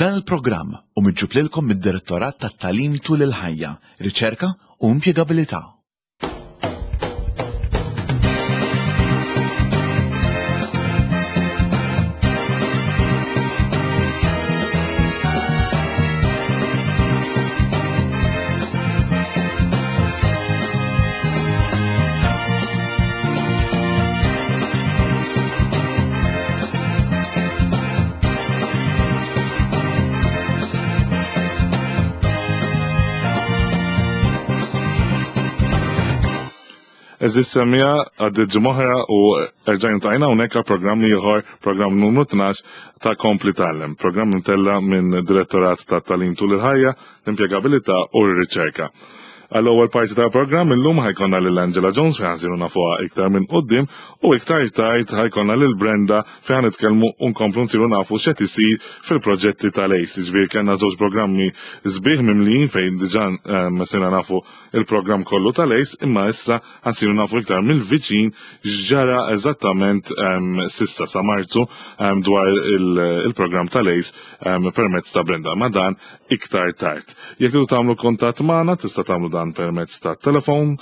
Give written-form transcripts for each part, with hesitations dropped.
Dan il-programm miġġublilkom mid-Direttorat tat-Tagħlim tul il-ħajja, Riċerka u Impjegabilità. Eżis semija għaddit ġimoħra u erġajn tajna uneka programm ieħor, programm numru 12 ta' Kompli Tallem, programm intella minn Direttorat ta' Tagħlim tul il-ħajja, l-Impjegabilità u r-Riċerka. Għall-ewwel parti tal-programm illum ħajkonna lil Angela Jones fejn ħansiru nafuha iktar minn quddiem u iktar tard ħajkonna lil Brenda fejn nitkellmu u nkomplu nsiru nafu x'qed isir fil-proġetti tal-ACE. Ġifieri kellna żewġ programmi sbieħ mimlijin fejn diġà sirna nafu il-programm kollu tal-ACE, imma issa ħansiru nafu iktar mill-viċin x'ġara eżattament sissa sa Marzu dwar il-programm tal-ACE permezz ta' Brenda. Ma dan iktar tard. Jekk tridu tagħmlu kuntatt magħna tista' tagħmlu permezz ta' telefon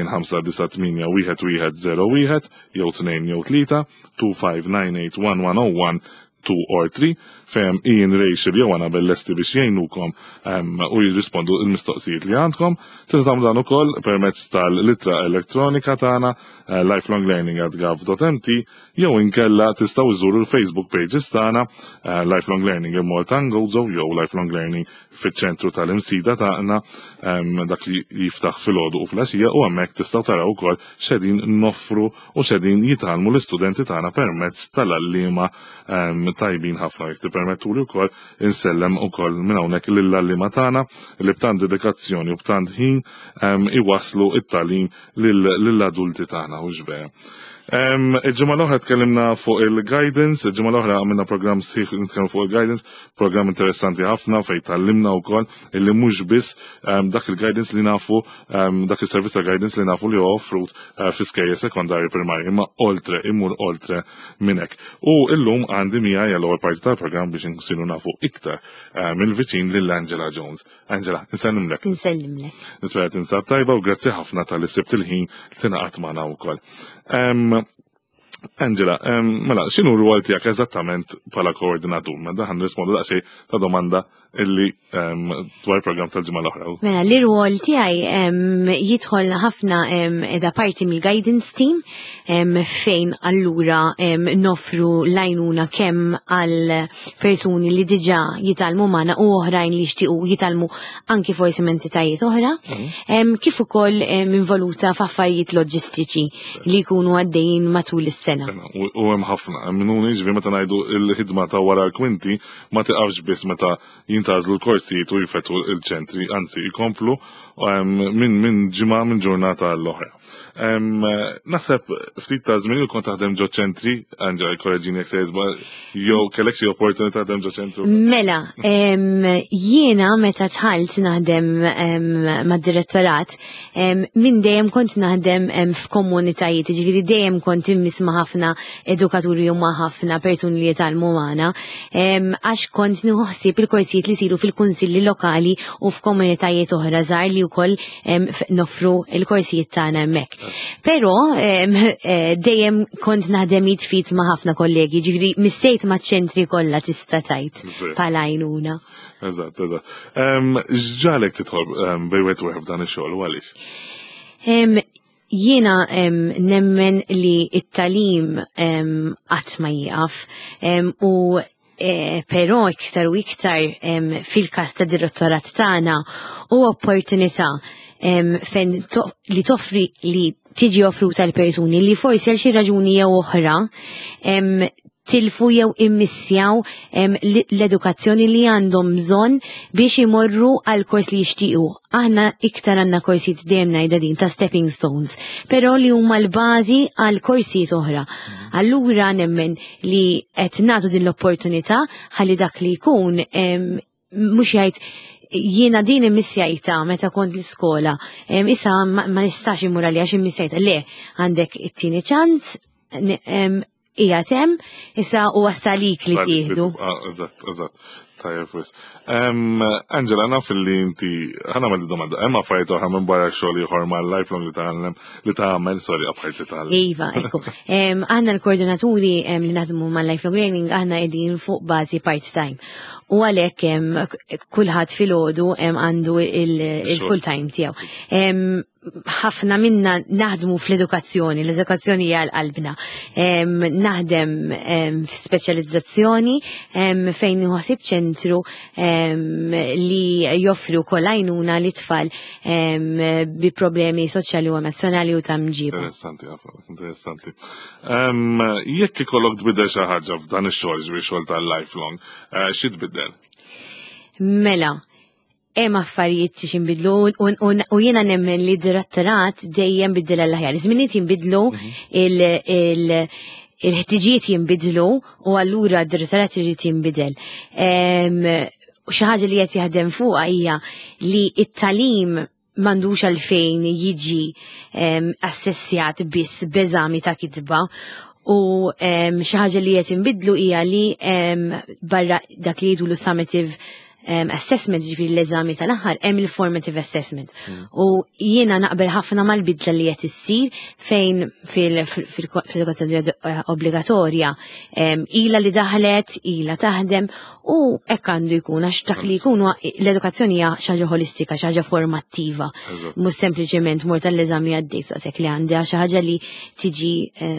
2598-1101 jew 2 jew 3 2598-1101 2 or 3 fejn Ian Rachel jew għana bell-lesti biex jgħinukom u jirrispondu il-mistoqsijiet li għandkom. Tista' tagħmlu dan ukoll permezz tal-litra elettronika tagħna lifelonglearning@gov.mt jew inkella tistgħu iżuru l-Facebook pages tagħna Lifelong Learning in Malta Gozo jew Lifelong Learning fiċ-ċentru tal-imsida tagħna dak li jiftaħ filgħodu u fl-għaxija u hemmhekk tistgħu taraw ukoll x'qegħdin noffru u x'qegħdin jitgħallmu l-istudenti tagħna permezz tal-għalliema tajbin ħafna. Jekk tippermettuli wkoll insellem ukoll minn hawnhekk lill-għalliema tagħna li b'tant dedikazzjoni u b'tant ħin iwasslu it-tagħlim lill-adulti tagħna u x'veru. Il-ġimgħa l-oħra tkellimna fuq il-guidance, il-ġimgħa l-oħra għamilna programm sħiħ nitkellmu fuq il-guidance, programm interessanti ħafna fejn tallimna wkoll illi mhux biss dak il-guidance li nafu dak is-servizz ta' guidance li nafu li huwa offrut fl-iskejjel sekondarji primarji, imma imur oltre minn hekk. U llum għandi miegħi l-ewwel parti tal-programm biex insiru nafu iktar mill-viċin lil Angela Jones. Angela, insellimlek. Insellimlek. Nispera tinsab tajba u grazzi ħafna tal-li sibt il-ħin li tingħaqad magħna wkoll. Angela, mela, x'inhu r-rwol tiegħek eżattament bħala koordinatur? Mela ħan rispondu daqsxejn ta' domanda illi dwar il-programm tal-ġimgħa l-oħra. Mela, l-rwol tiegħi jidħol ħafna edha parti mill-guidance team fejn allura nofru lajnuna kemm għal persuni li diġà jitalmu magħna u oħrajn li jixtiequ jitalmu anki forsi mentitajiet oħra, kif ukoll involuta f'affarijiet loġistiċi li jkunu għaddejjin matul is-sena. U hemm ħafna, minnuni ġifieri meta ngħidu l-ħidma ta' wara l-kwinti ma tiqafx biss meta jintgħażlu l-korsijiet u jifetu l-ċentri, anzi jkomplu minn ġimgħa minn ġurnata l-oħra. Naħseb ftit ta' żmien kont taħdem ġo ċentri, Angela korreġini jekk se jiżbal, jew kellek xi opportunità taħdem ġo ċentru? Mela, jiena meta tħalt naħdem mad-direttorat, minn dejjem kont naħdem f'komunitajiet, ġifieri dejjem kont immisma' ħafna edukaturi u ma' ħafna persuni li jitalmu magħna, għax kont nieħu il-korsijiet li jsiru fil-kunsilli lokali u f'komunitajiet oħra żgħar li wkoll noffru il-korsijiet tagħna hemmhekk. Però dejjem kont naħdem jitfit ma' ħafna kollegi, ġifieri missejt maċ-ċentri kollha tista' tgħid bħala għajnuna. Eżatt. X'ġalek tidħol bejn wieħed u ieħor f'dan ix-xogħol u għaliex? Jiena nemmen li it-tagħlim qatt ma jieqaf u però iktar u iktar fil-każ ta' direttorat tagħna u opportunità fejn li toffri li tiġi offruta l-persuni li forsi għal xi raġuni jew oħra tilfu jew immissjaw l-edukazzjoni li għandhom bżonn biex imorru għal kors li jixtiequ. Aħna iktar għandna korsijiet dejjem ngħidha din ta' stepping stones, però li huma l-bażi għal korsijiet oħra. Allura nemmen li qed nagħtu din l-opportunità ħalli dak li jkun mhux jgħid jiena din immissjajta meta kont l-iskola, issa ma nistax imur għalija għax immissjajta, le, għandek it-tieni ċans, ija tem, issa u għastalik li tieħdu. Eżatt. Tajjeb wis. Angela, naf li inti ħana mal domanda, hemm affarijiet oħra minn barra xogħol ieħor mal-lifelong li tagħmel, sorry, apart li tagħmel. Iva, ekku. Aħna l-koordinaturi li naħdmu mal-lifelong learning aħna qegħdin fuq bażi part-time. U għalhekk kulħadd filgħodu għandu il-full-time tiegħu. Ħafna minna naħdmu fl-edukazzjoni, l-edukazzjoni hija l-qalbna. Naħdem f'speċjalizzazzjoni fejn ħosib ċentru li joffri wkoll għajnuna li tfal bi problemi soċjali u emozjonali u ta' mġiba. Interessanti. Jekk ikollok tbiddel xi ħaġa f'dan ix-xogħol ġbir xogħol tal-lifelong, xi tbiddel? Mela, hemm affarijiet biex jinbidlu u jiena nemmen li d-direttorat dejjem biddel l-aħjar. Żminiet jinbidlu il-ħtiġijiet jinbidlu u allura d-direttorat irid jinbidel. Xi ħaġa li qed jaħdem fuqha hija li t-tagħlim m'għandux għalfejn jiġi assessjat biss b'eżami ta' kitba. U xi ħaġa li qed inbidlu hija li barra dak li jgħidu summative assessment, ġifiri l-eżami tal-aħħar, hemm il-formative assessment. U jiena naqbel ħafna mal-bidla li qed issir fejn fil-edukazzjoni obbligatorja ila li daħlet, ila taħdem u hekk għandu jkun għax dak li jkun l-edukazzjoni hija xi ħaġa holistika, xi ħaġa formattiva. Mhux sempliċement mur tal-eżami għaddej soqsek li għandha xi ħaġa li tiġi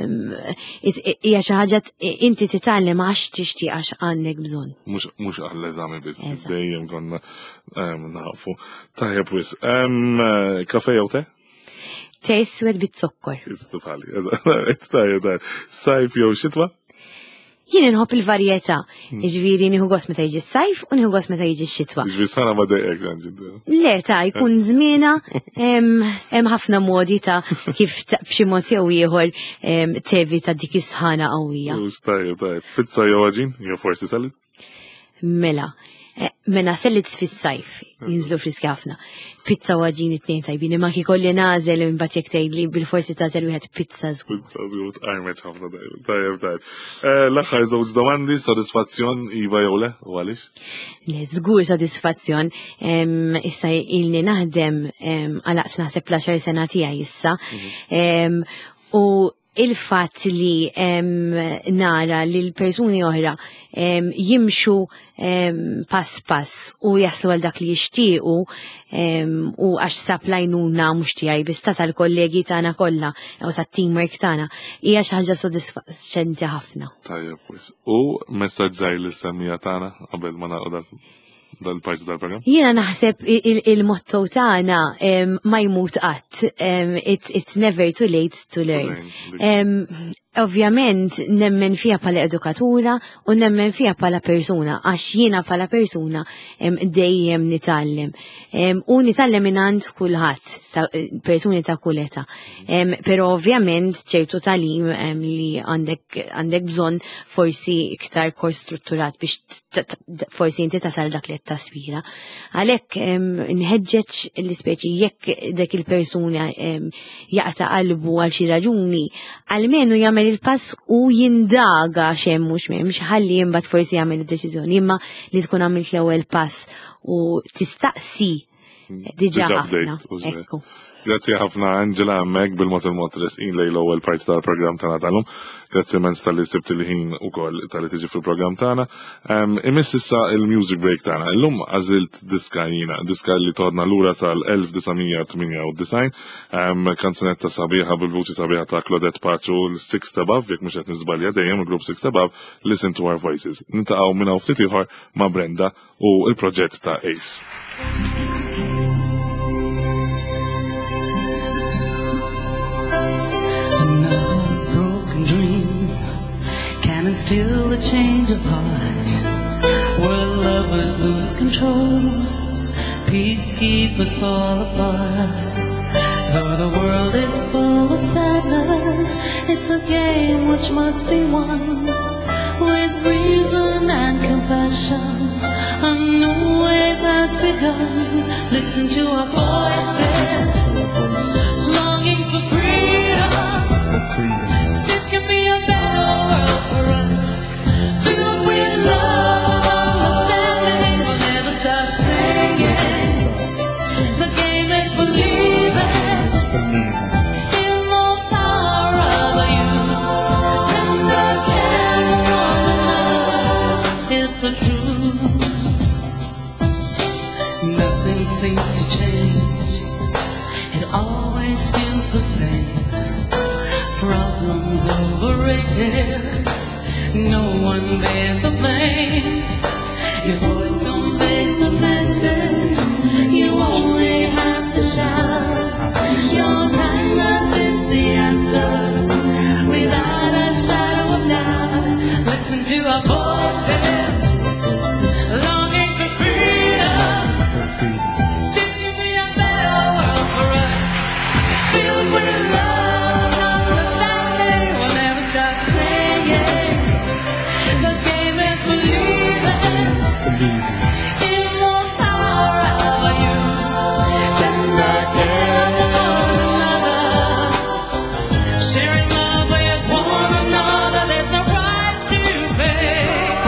hija xi ħaġa inti titgħallem għax tixtieq għax għandek bżonn. Mhux għall-eżami biss. Dejjem konna nafu. Tajjeb wis. Kafe jew te? Te iswed bit-sokkor. Istufali. Tajjeb. Sajf jew xitwa? Jien inħobb il-varjetà. Ġifieri nieħu gost meta jiġi s-sajf u nieħu gost meta jiġi x-xitwa. Ġifieri sara ma dejqek ġanġi. Le ta' jkun żmiena hemm ħafna modi ta' kif b'xi mod jew ieħor tevita dik is-sħana qawwija. Tajjeb. Pizza jew aġin jew forsi salad? Mela sellit fis-sajf, jinżlu friski ħafna. Pizza u għaġin it-tnejn tajbin, imma kikolli nażel imbagħad jekk tgħidli bil-forsi tażel wieħed pizza żgud. Pizza żgud, għajmet ħafna tajjeb. L-aħħar żewġ domandi, sodisfazzjon iva jew le, u għaliex? Le, żgur sodisfazzjon. Issa ilni naħdem għalaqs naħseb l-10 sena tiegħi issa. U il-fatt li nara li l-persuni oħra jimxu pass u jaslu għal dak li jixtiequ u għax saplajnuna mhux tiegħi biss tal-kollegi tagħna kollha u tat-teamwork tagħna hija xi ħaġa sodisfaċenti ħafna. Tajjeb wis. U messaġġaj lis-semmija tagħna qabel ma nagħqu dal-parti tal-programm? Jiena naħseb il-motto tagħna ma jmut qatt. It's never too late to learn. Ovvjament nemmen fija pala edukatura u nemmen fija pala persuna, għax jiena pala persuna dejjem nitallem. U nitallem minant kulħadd, persuni ta' kuleta. Pero ovvjament ċertu talim li għandek bżonn forsi iktar kors strutturat biex forsi inti tasal dak li taspira. Għalhekk nħeġġeġ l-ispeċi jekk dak il-persuna jaqta' qalbu għal xi raġuni, almenu jagħmel il-pass u jindaga xem mux ħalli jimbat forsi jagħmel id-deċiżjoni, imma li tkun għamilt l-ewwel pass u tistaqsi diġà ħafna. Ekku. Grazzi ħafna Angela Meg bil-mod resqin lej l-ewwel parti tal-programm tagħna tal-lum. Grazzi mens tal-li sibt il-ħin ukoll tal-li tiġi fil-programm tagħna. Imiss issa il-music break tagħna. Illum għażilt diska li toħodna lura sal-1998. Kanzunetta sabiħa bil-vuċi sabiħa ta' Claudette Paċu l-Six Above, jekk mhux qed niżbalja dejjem il-grupp Six Above, Listen to Our Voices. Nintaqgħu minn hawn ftit ieħor ma' Brenda u l-proġett ta' Ace. And still a change of heart, where lovers lose control, peacekeepers fall apart. Though the world is full of sadness, it's a game which must be won with reason and compassion. A new wave has begun. Listen to our voices, longing for freedom. This can be a better world for us, filled with love, understanding. tell, no one bears the blame. Your voice conveys the message, you only have to shout. Your kindness is the answer, without a shadow of doubt. Listen to our voices, longing for freedom. This could be a better world for us, filled with love, understanding. We'll never stop singing. The game is believing in the power of you. Tender care for one another, sharing love with one another. There's no price to pay.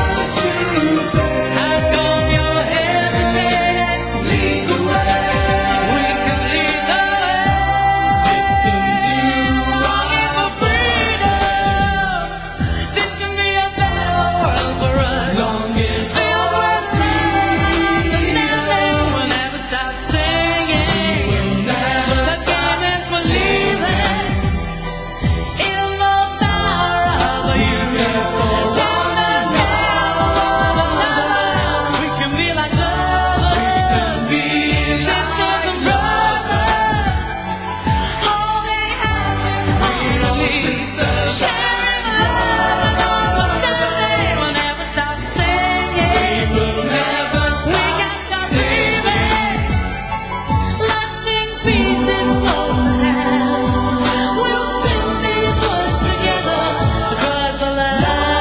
How come you're hesitating? Lead the way. We can lead the way. Listen to longing for freedom. This can be a better world for us. Longing for understanding. We'll never stop singing. The game is believing in the power of you. Tender care for one another. We can be like lovers, sisters and brothers, holding hands in harmony, sharing love and understanding. We'll never stop singing. We can't stop dreaming. Lasting peace is close at hand. We'll sing these words together across the land.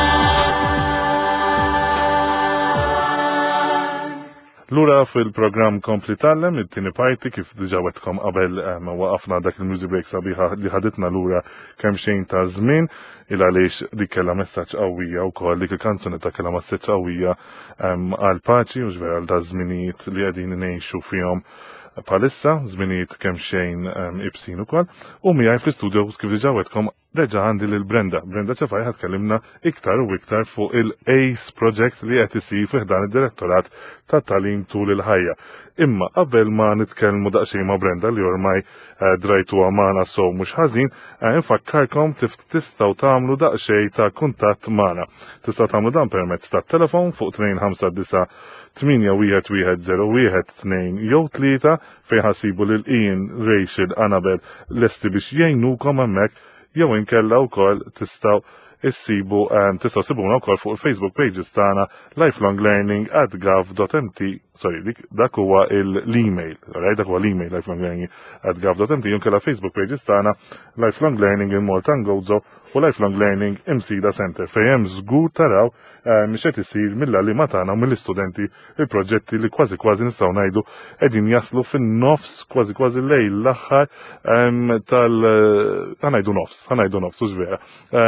Lura fil-programm Kompli Tallem, it-tieni parti kif diġà wetkom qabel waqafna dak il-music break sabiħa li ħaditna lura kemm xejn ta' żmien il għaliex dik kellha messaġġ qawwija wkoll dik il-kanzunetta kellha messaġġ qawwija għal paċi u ġvera għal da' żminijiet li qegħdin ngħixu fihom palissa, żminijiet kemm xejn ibsin ukoll, u miegħi fl-istudio kif diġà wetkom reġa' għandi lil Brenda. Brenda Ċefaj ħatkellimna iktar u iktar fuq il-ACE project li qed isir fih dan id-direttorat tat-tagħlim tul il-ħajja. Imma qabel ma nitkellmu daqsxejn ma' Brenda li ormai drajtuha magħna sew mhux ħażin, infakkarkom tistgħu tagħmlu daqsxejn ta' kuntatt magħna. Tistgħu tagħmlu dan permezz tat-telefon fuq 259 81101 jew 3 fejn ħassibu lil Ian, Rachel, Annabel lesti biex jgħinukom hemmhekk jew inkella wkoll tistgħu sibuna wkoll fuq il-Facebook pages tagħna lifelonglearning@gov.mt. Dak huwa l-email, dak huwa l-email lifelonglearning@gov.mt jew inkella Facebook pages tagħna Lifelong Learning in Malta Gozo u Lifelong Learning Imsida Center fejn hemm żgur taraw mhix qed isir mill-għalliema tagħna u mill-istudenti il-proġetti li kważi nistgħu ngħidu qegħdin jaslu fin-nofs kważi lejl l-aħħar ħanajdu nofs u ġvera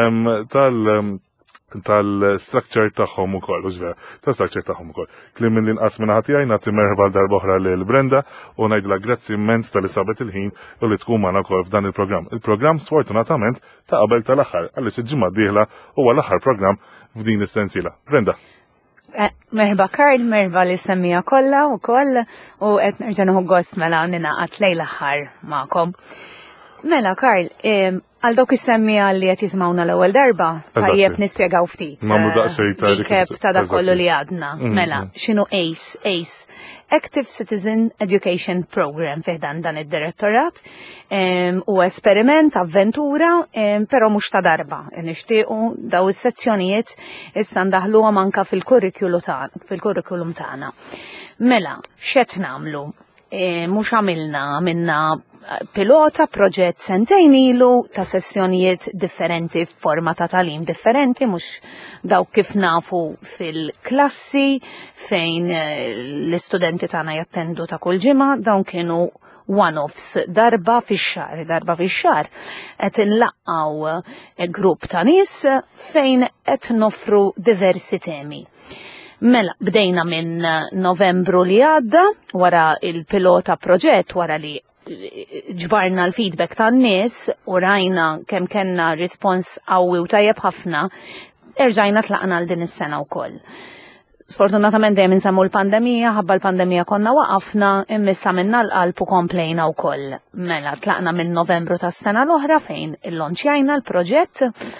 tal-structure tagħhom ukoll, u ġvera, tal-structure tagħhom ukoll. Klim minn l-inqas minn ħati għajna merħba darba oħra lil Brenda u ngħidilha grazzi immens tal-isabet il-ħin u li tkun magħna wkoll f'dan il-programm. Il-programm sfortunatament ta' qabel tal-aħħar għaliex il-ġimgħa d-dieħla huwa l-aħħar programm f'din is-sensiela. Brenda. Merħba Karl, merħba li semmija kollha wkoll u qed nerġa' nieħu gost mela ninaqat lejl aħħar magħkom. Mela Karl, għal dawk is-semmija li qed jismawna l-ewwel darba, tajjeb nispjegaw ftit. Nagħmlu daqsxejn ta' dak kollu li għadna. Mela, x'inhu ACE? ACE, Active Citizen Education Program fih dan id-direttorat, u esperiment, avventura, però mhux ta' darba. Nixtiequ daw is-sezzjonijiet issa ndaħluhom anke fil-kurrikulum tagħna. Mela, x'qed nagħmlu? Mhux għamilna pilota proġett sentejn ilu ta' sessjonijiet differenti f'forma ta' talim differenti, mhux dawk kif nafu fil-klassi fejn l-istudenti tagħna jattendu ta' kull ġimgħa, dawn kienu one-offs darba fix-xahar qed inlaqgħu grupp ta' nies fejn qed nofru diversi temi. Mela, bdejna minn Novembru li għadda, wara il-pilota proġett, wara li ġbarna l-feedback tan-nies u rajna kemm kellna rispons qawwi u tajjeb ħafna, erġajna tlaqna l din is-sena wkoll. Sfortunatament dejjem insemmu l-pandemija, ħabba l-pandemija konna waqafna, immissa minna l-qalb u komplejna wkoll. Mela tlaqna minn Novembru tas-sena l-oħra fejn il-lonċjajna l-proġett.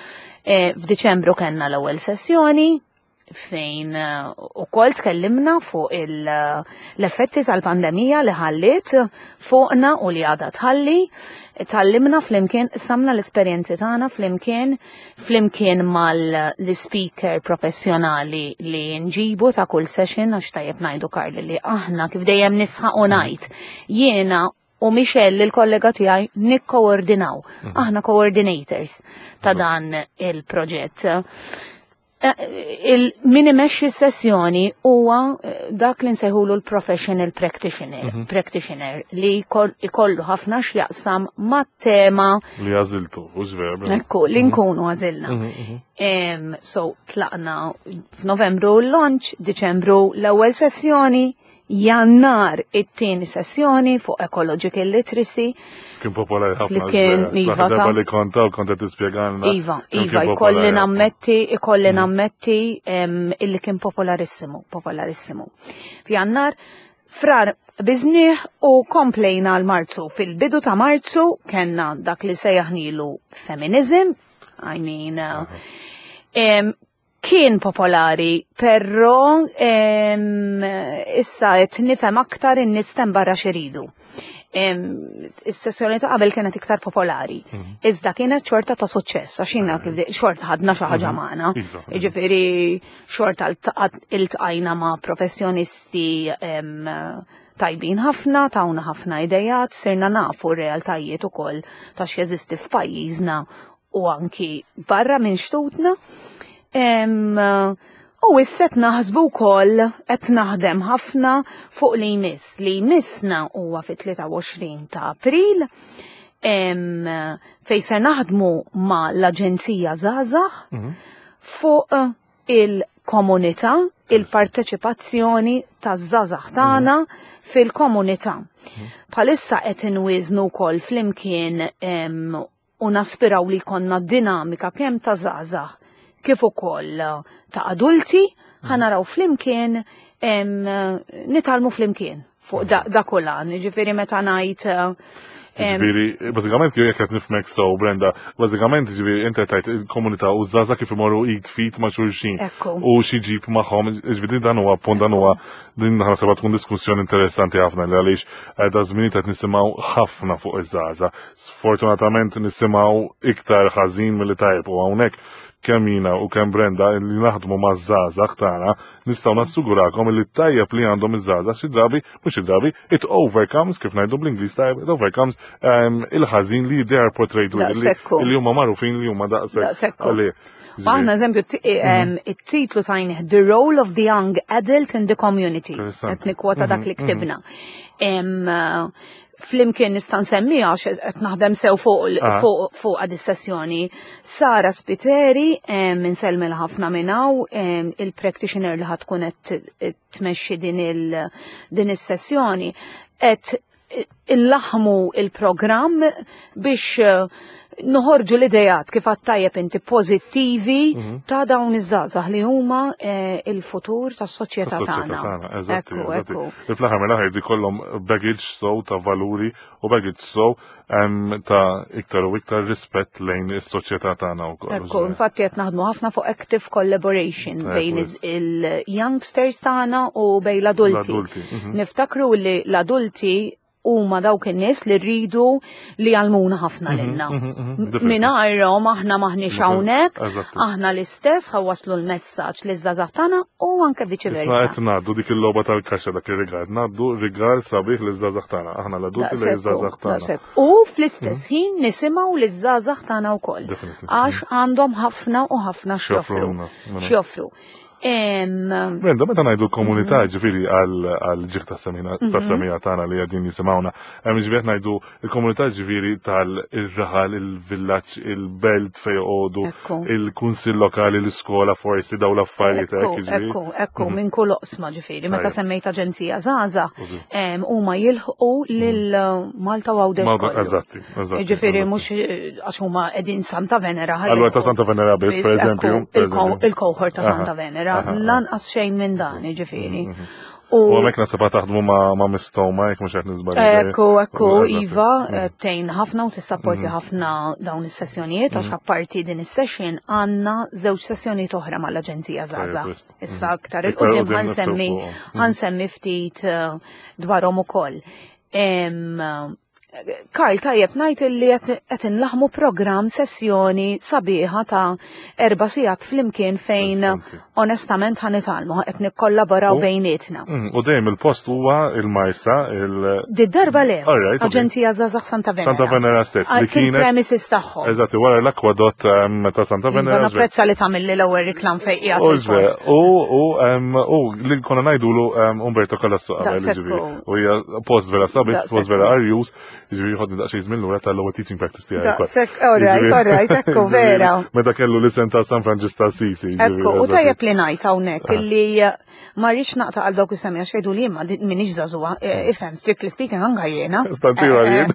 F'Diċembru kellna l-ewwel sessjoni fejn ukoll tkellimna fuq l-effetti tal-pandemija li ħallit fuqna u li għadha tħalli. Tallimna flimkien, samna l-esperjenzi tagħna flimkien mal-speaker professjonali li nġibu ta' kull session għax tajjeb ngħidu Karli li aħna kif dejjem nisħaq u ngħid jiena u Michelle il-kollega tiegħi nikkoordinaw. Aħna coordinators ta' dan il-proġett. Min imexxi sessjoni huwa dak li nsejħulu l-professional practitioner li jkollu ħafna x'jaqsam mat-tema li għażiltu, u żver. Ekku, li nkunu għażilna. So tlaqna f'Novembru l-launch, Diċembru l-ewwel sessjoni, Jannar it-tieni sessjoni fuq ecological literacy. Kien popolari ħafna. Li kien Iva ta' li konta u konta tispjegalna. Iva, ikolli nammetti illi kien popolarissimu. F'Jannar frar bizniħ u komplejna l-Marzu. Fil-bidu ta' Marzu kenna dak li sejjaħnilu feminism, kien popolari, però issa qed nifhem aktar in-nies barra xiridu. Is-sessjoni ta' qabel kienet iktar popolari. Iżda kienet xorta ta' suċċess, għax xorta ħadna xi ħaġa magħna. Jiġifieri xorta iltqajna ma' professjonisti tajbin ħafna, tawna ħafna idejat, sirna nafu r-realtajiet ukoll ta' x'jeżisti f'pajjiżna u anki barra minn xtutna. U isset naħsbu wkoll qed naħdem ħafna fuq li jmissna huwa fit-23 ta' April fejn se naħdmu ma' l-Aġenzija Żgħażagħ fuq il-komunità, il-parteċipazzjoni taż-żgħażagħ tagħna fil-komunità. Bħalissa qed inwiżnu wkoll flimkien u naspiraw li jkollna dinamika kemm ta' żgħażagħ kif ukoll ta' adulti ħanaraw flimkien nitalmu flimkien fuq da kolan, ġifieri meta ngħid. Ġifieri, bażikament kif jekk qed nifhmek sew Brenda, bażikament ġifieri inti tajt il-komunità u żgħażagħ kif imorru id fit ma' xulxin u xi ġib magħhom, ġifieri dan huwa punt dan huwa din naħseb tkun diskussjoni interessanti ħafna li għaliex da żmien qed nisimgħu ħafna fuq iż-żgħażagħ. Sfortunatament nisimgħu iktar ħażin milli tajb u hawnhekk kemm jiena u kemm Brenda li naħdmu maż-żgħażagħ tagħna nistgħu nassugurakom li tajjeb li għandhom iż-żgħażagħ xi drabi mhux xi drabi it overcomes kif ngħidu bl-Ingliż tajjeb it overcomes il-ħażin li they are portrayed li huma magħrufin li huma daqshekk għalih. Aħna eżempju it-titlu tajnih The Role of the Young Adult in the Community. Qed nikkwota dak li ktibna. Flimkien nista' nsemmiha għax qed naħdem sew fuq għad is-sessjoni. Sara Spiteri insellmilha ħafna minn hawn il-practitioner li ħadd tkun qed tmexxi din is-sessjoni qed illaħmu il-programm biex noħorġu l-idejat kif għattajjeb inti pożittivi ta' dawn iż-żgħażagħ li huma il-futur tas-soċjetà tagħna. Ekku. Il-fl-aħħar mill-aħħar jrid ikollhom baggage sow ta' valuri u baggage sow ta' iktar u iktar rispett lejn is-soċjetà tagħna wkoll. Ekku, infatti qed naħdmu ħafna fuq active collaboration bejn il-youngsters tagħna u bejn l-adulti. Niftakru li l-adulti huma dawk in-nies li rridu li għalmuna ħafna lilna. Mingħajrhom aħna maħniex hawnhekk, aħna l-istess ħawaslu l-messaġġ li żgħażagħ tagħna u anke viċi versa. Qed ngħaddu dik il-logħba tal-kaxxa dak ir-rigard, ngħaddu rigard sabiħ li żgħażagħ tagħna, aħna l-adulti li żgħażagħ tagħna. U fl-istess ħin nisimgħu li żgħażagħ tagħna wkoll għax għandhom ħafna u ħafna x'joffru. Brenda, meta ngħidu komunità ġifieri għal-ġieħ tas-semija tagħna li qegħdin jisimgħuna, ġifieri ngħidu l-komunità ġifieri tal-raħal, il-villaġġ, il-belt fejn jqogħdu, il-kunsill lokali, l-iskola forsi dawn l-affarijiet hekk. Ekku minn kull oqsma ġifieri meta semmejt aġenzija żgħażagħ huma jilħqu lil Malta u Għawdex kollu. Ġifieri mhux għax huma qegħdin Santa Venera. Allura ta' Santa Venera biss, pereżempju. Il-cohort ta' Santa Venera. Lanqas xejn minn dan, ġifieri. U mek nasib taħdmu ma' mistoma, jek mux għet nizbali. Ekku, Iva, tejn ħafna u tissapporti ħafna dawn is-sessjonijiet, għax apparti din is-session għanna żewġ sessjonijiet oħra mal-Aġenzija Zaza. Issa aktar il-qudiem ħansemmi ftit dwarhom ukoll. Karl, tajjeb ngħid li qed inlaħmu programm sessjoni sabiħa ta' 4 sigħat flimkien fejn onestament ħanitalmu qed nikkollaboraw bejnietna. U dejjem il-post huwa il-Majsa Darba le, Aġenzija Żgħażagħ Santa Venera. Santa Venera stess li kienet premises tagħhom. Eżatt, wara l-akwadott ta' Santa Venera. Napprezza li tagħmilli l-ewwel riklam fejn qiegħed. U li konna ngħidulu Umberto Calasso u hija post vera sabiħ, post vera arjus. Ġivi ħodni daqxie zmillu għeta l-ewel teaching practice tijaj. Daqsek, alright, ekku, vera. Meta kellu listen ta' San Francisco Sisi. Ekku, u tajjeb li najt hawnhekk illi marriċ naqta għal dawk is-semja xejdu li imma minix żagħżugħa, ifhem, strictly speaking anke jiena. Stantiva jien.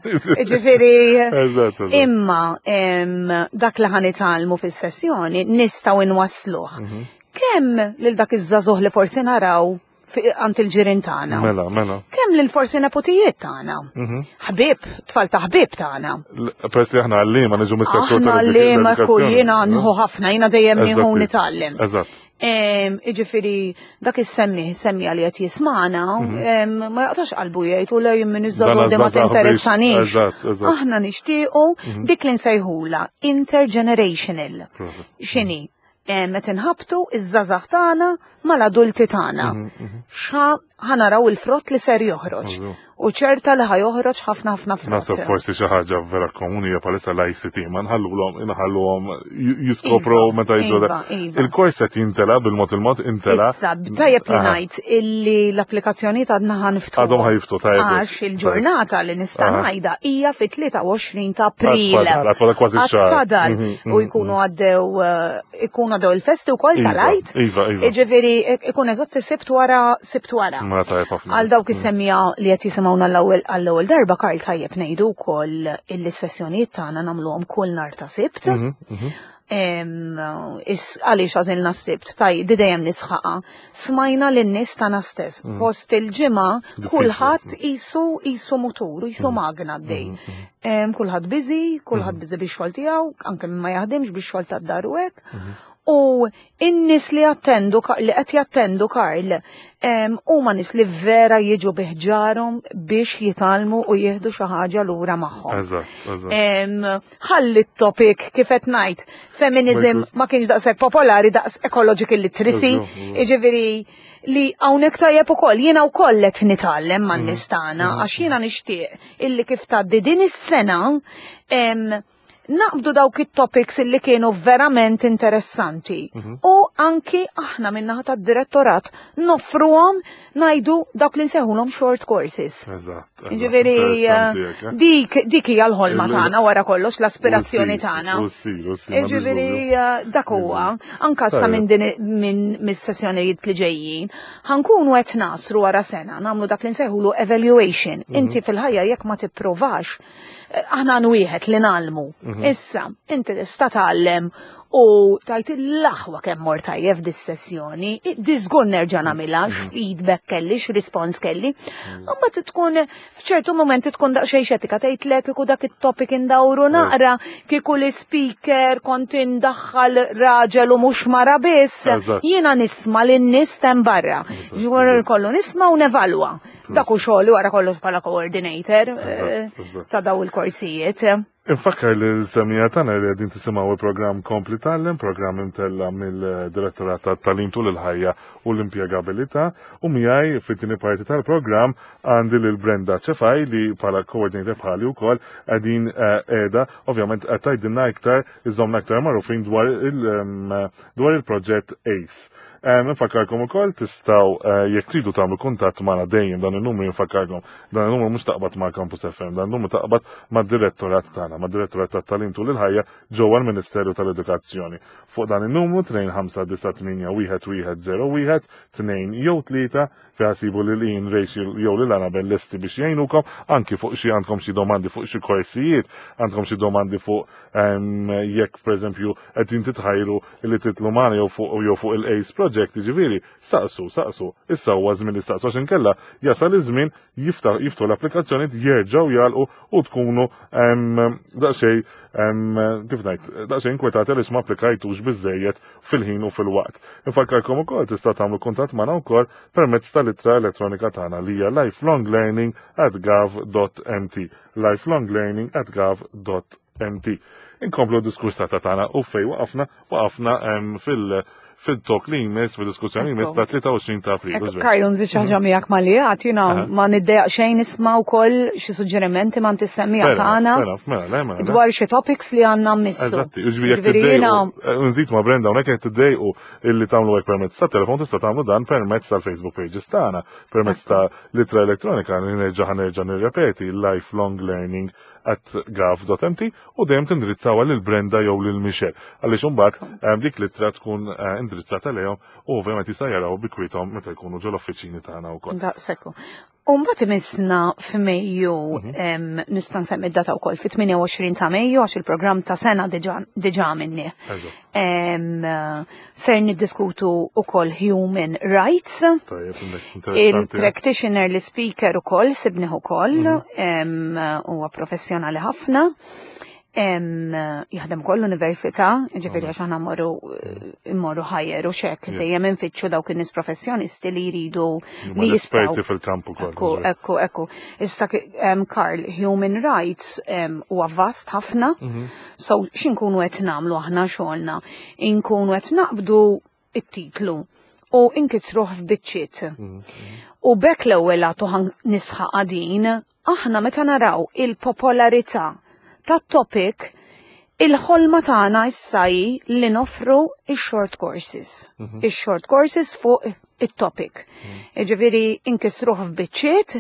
Ġifieri imma dak li ħanitalmu fis-sessjoni nistgħu inwassluh. Kemm lil dak iż-żagħżugħ li forsi naraw għant il-ġirin tagħna. Mela. Kemm lil forsi nepotijiet tagħna. Ħbib, tfal ta' ħbib tagħna. Peress li aħna għallima niġu mis-settur aħna għallima kull jiena nħu ħafna, jiena dejjem nieħu nitgħallem. Eżatt. Iġifieri dak is-semmija li qed jisma'na ma jaqtax qalbu jgħid u lej minn iż-żagħżugħ ma tinteressanix. Aħna nixtiequ dik li nsejħula intergenerational. X'inhi? Meta nħabtu iż-żagħżagħ tagħna mal-adulti tagħna. Ħanaraw il-frott li ser joħroġ. U ċerta li ħajoħroġ ħafna frott. Nasab forsi xi ħaġa vera komuni hija palissa l-ICT, ma nħalluhom jiskopru meta jiġu. Il-kors qed jintela bil-mod intela. Issa tajjeb li ngħid illi l-applikazzjonijiet għadna ħaniftu. Għadhom ħajftu tajjeb. Għax il-ġurnata li nista' ngħidha hija fit-23 ta' April. Għatfadal kważi xahar. Għatfadal u jkunu għaddew il-festi wkoll tal-għid. Ġifieri ikun eżatt is-sibt wara. Għal dawk is-semmija li qed jisimgħuna għall-ewwel darba Karl tajjeb ngħidu wkoll il-sessjonijiet tagħna nagħmluhom kull nhar ta' sibt. Għaliex għażilna s-sibt, di dejjem nisħaqa. Smajna lin-nies tagħna stess. Fost il-ġimgħa kulħadd qisu mutur, qisu magna għaddej. Kulħadd biżi bix-xogħol tiegħu, anke ma jaħdimx bix-xogħol tad-dar u hekk. U in-nies li qed jattendu Karl huma nies li vera jiġu biħġarhom biex jitalmu u jieħdu xi ħaġa lura magħhom. Ħalli t-topic kif qed ngħid feminizm ma kienx daqshekk popolari daqs ecological literacy, jiġifieri li hawnhekk tajjeb ukoll jiena wkoll qed nitgħallem man-nies tagħna għax jiena nixtieq illi kif tgħaddi din is-sena naqbdu dawk it-topics illi kienu verament interessanti. U anki aħna minnaħa tad-direttorat noffruhom ngħidu dawk li nsejħulhom short courses. Ġifieri dik hija l-ħolma tagħna wara kollox l-aspirazzjoni tagħna. Ġifieri dak huwa anke sa minn mis-sessjonijiet li ġejjin ħankunu qed nasru wara sena nagħmlu dak li nsejħulu evaluation. Inti fil-ħajja jekk ma tippruvax aħna nwieħed li nagħlmu. Issa, inti tista' tgħallem u tajt il-laħwa kemm mor tajjeb dis-sessjoni, diżgur nerġa' nagħmilha x'feedback kelli, x'rispons kelli. Imma tkun f'ċertu momenti tkun daqsxejn xettika tgħidlek kieku dak it-topic indawru naqra, kieku l-speaker kont indaħħal raġel u mhux mara biss, jiena nisma' lin-nies hemm barra. Jwara kollu nisma' u nevalwa. Dak hu xogħol wara kollox bħala coordinator ta' daw il-korsijiet. Infakkar li l-semija tagħna li qegħdin tisimgħu il-programm Kompli Tallem, programm imtella mill-Direttorat tat-Tagħlim tul il-ħajja u l-impjegabilità, u miegħi fit-tieni parti tal-programm għandi lil Brenda Ċefaj li bħala coordinator bħali wkoll qegħdin qiegħda ovvjament qed tgħidilna iktar iżommna aktar magħrufin dwar il-proġett ACE. Nfakkarkom ukoll tistgħu jekk tridu tagħmlu kuntatt magħna dejjem dan in-numru nfakkarkom. Dan in-numru mhux taqbad ma' Campus FM, dan in-numru taqbad mad-direttorat tagħna, mad-direttorat tat-Tagħlim tul il-ħajja ġewwa l-Ministeru tal-Edukazzjoni. Fuq dan in-numru 25981101 2 jew 3 ħasibu lil Ian Rachel jew lil Annabel lesti biex jgħinukom anki fuq xi għandkom xi domandi fuq xi korsijiet, għandkom xi domandi fuq jekk pereżempju qed titħajru li titlu magħna jew fuq il-ACE project proġett, ġifieri saqsu. Issa huwa żmien li saqsu għax inkella jasal iż-żmien jiftu l-applikazzjoni jerġgħu jalqu u tkunu daqsxejn kif ngħid, daqsxejn inkwetati għaliex ma applikajtux biżejjed fil-ħin u fil-waqt. Infakkarkom ukoll tista' tagħmlu kuntatt magħna wkoll permezz tal-ittra elettronika tagħna li hija lifelonglearning@gov.mt. lifelonglearning@gov.mt. Inkomplu diskursata tagħna u fej waqafna fil-talk li jmiss, fil-diskussjoni jmiss ta' 23 ta' April. Karju nżid xi ħaġa miegħek Malijat, ma niddejjaq xejn nisma' wkoll xi suġġerimenti ma tissemmija tagħna dwar xi topics li għandna mmissu. Eżatti, jekk tiddejqu nżid ma' Brenda hawnhekk jekk tiddejqu illi tagħmlu hekk permezz tat-telefon tista' tagħmlu dan permezz tal-Facebook pages tagħna, permezz ta' littra elettronika nerġa' nirrepeti lifelonglearning@gov.mt u dejjem tindirizzawha lil Brenda jew lil Michelle għaliex imbagħad dik littra tkun indirizzata lejhom u ovvjament jista' jaraw bikwietom meta jkunu ġol uffiċjini tagħna wkoll. Daqshekk. U mbagħad imissna f'Mejju nista' nsemmi d-data wkoll fit-28 ta' Mejju għax il-programm ta' sena diġà minni. Ser niddiskutu wkoll human rights. Il-practitioner l-speaker ukoll sibnieh ukoll huwa professjonali ħafna. Jaħdem koll l-università, ġifieri għax aħna mmorru ħajjer u xek, dejjem infittxu dawk in-nies professjonisti li jridu li jistgħu fil-kamp ukoll. Ekku. Issa Karl, human rights huwa vast ħafna, so x'inkunu qed nagħmlu aħna xogħolna, inkunu qed naqbdu it-titlu u inkisruh f'biċċiet. U bekk l-ewwel għatu nisħaq din, aħna meta naraw il-popolarità tat-topic, il-ħolma tagħna issa li nofru ix-short courses. Ix-short courses fuq it-topic. Ġifieri inkisruh f'biċċiet,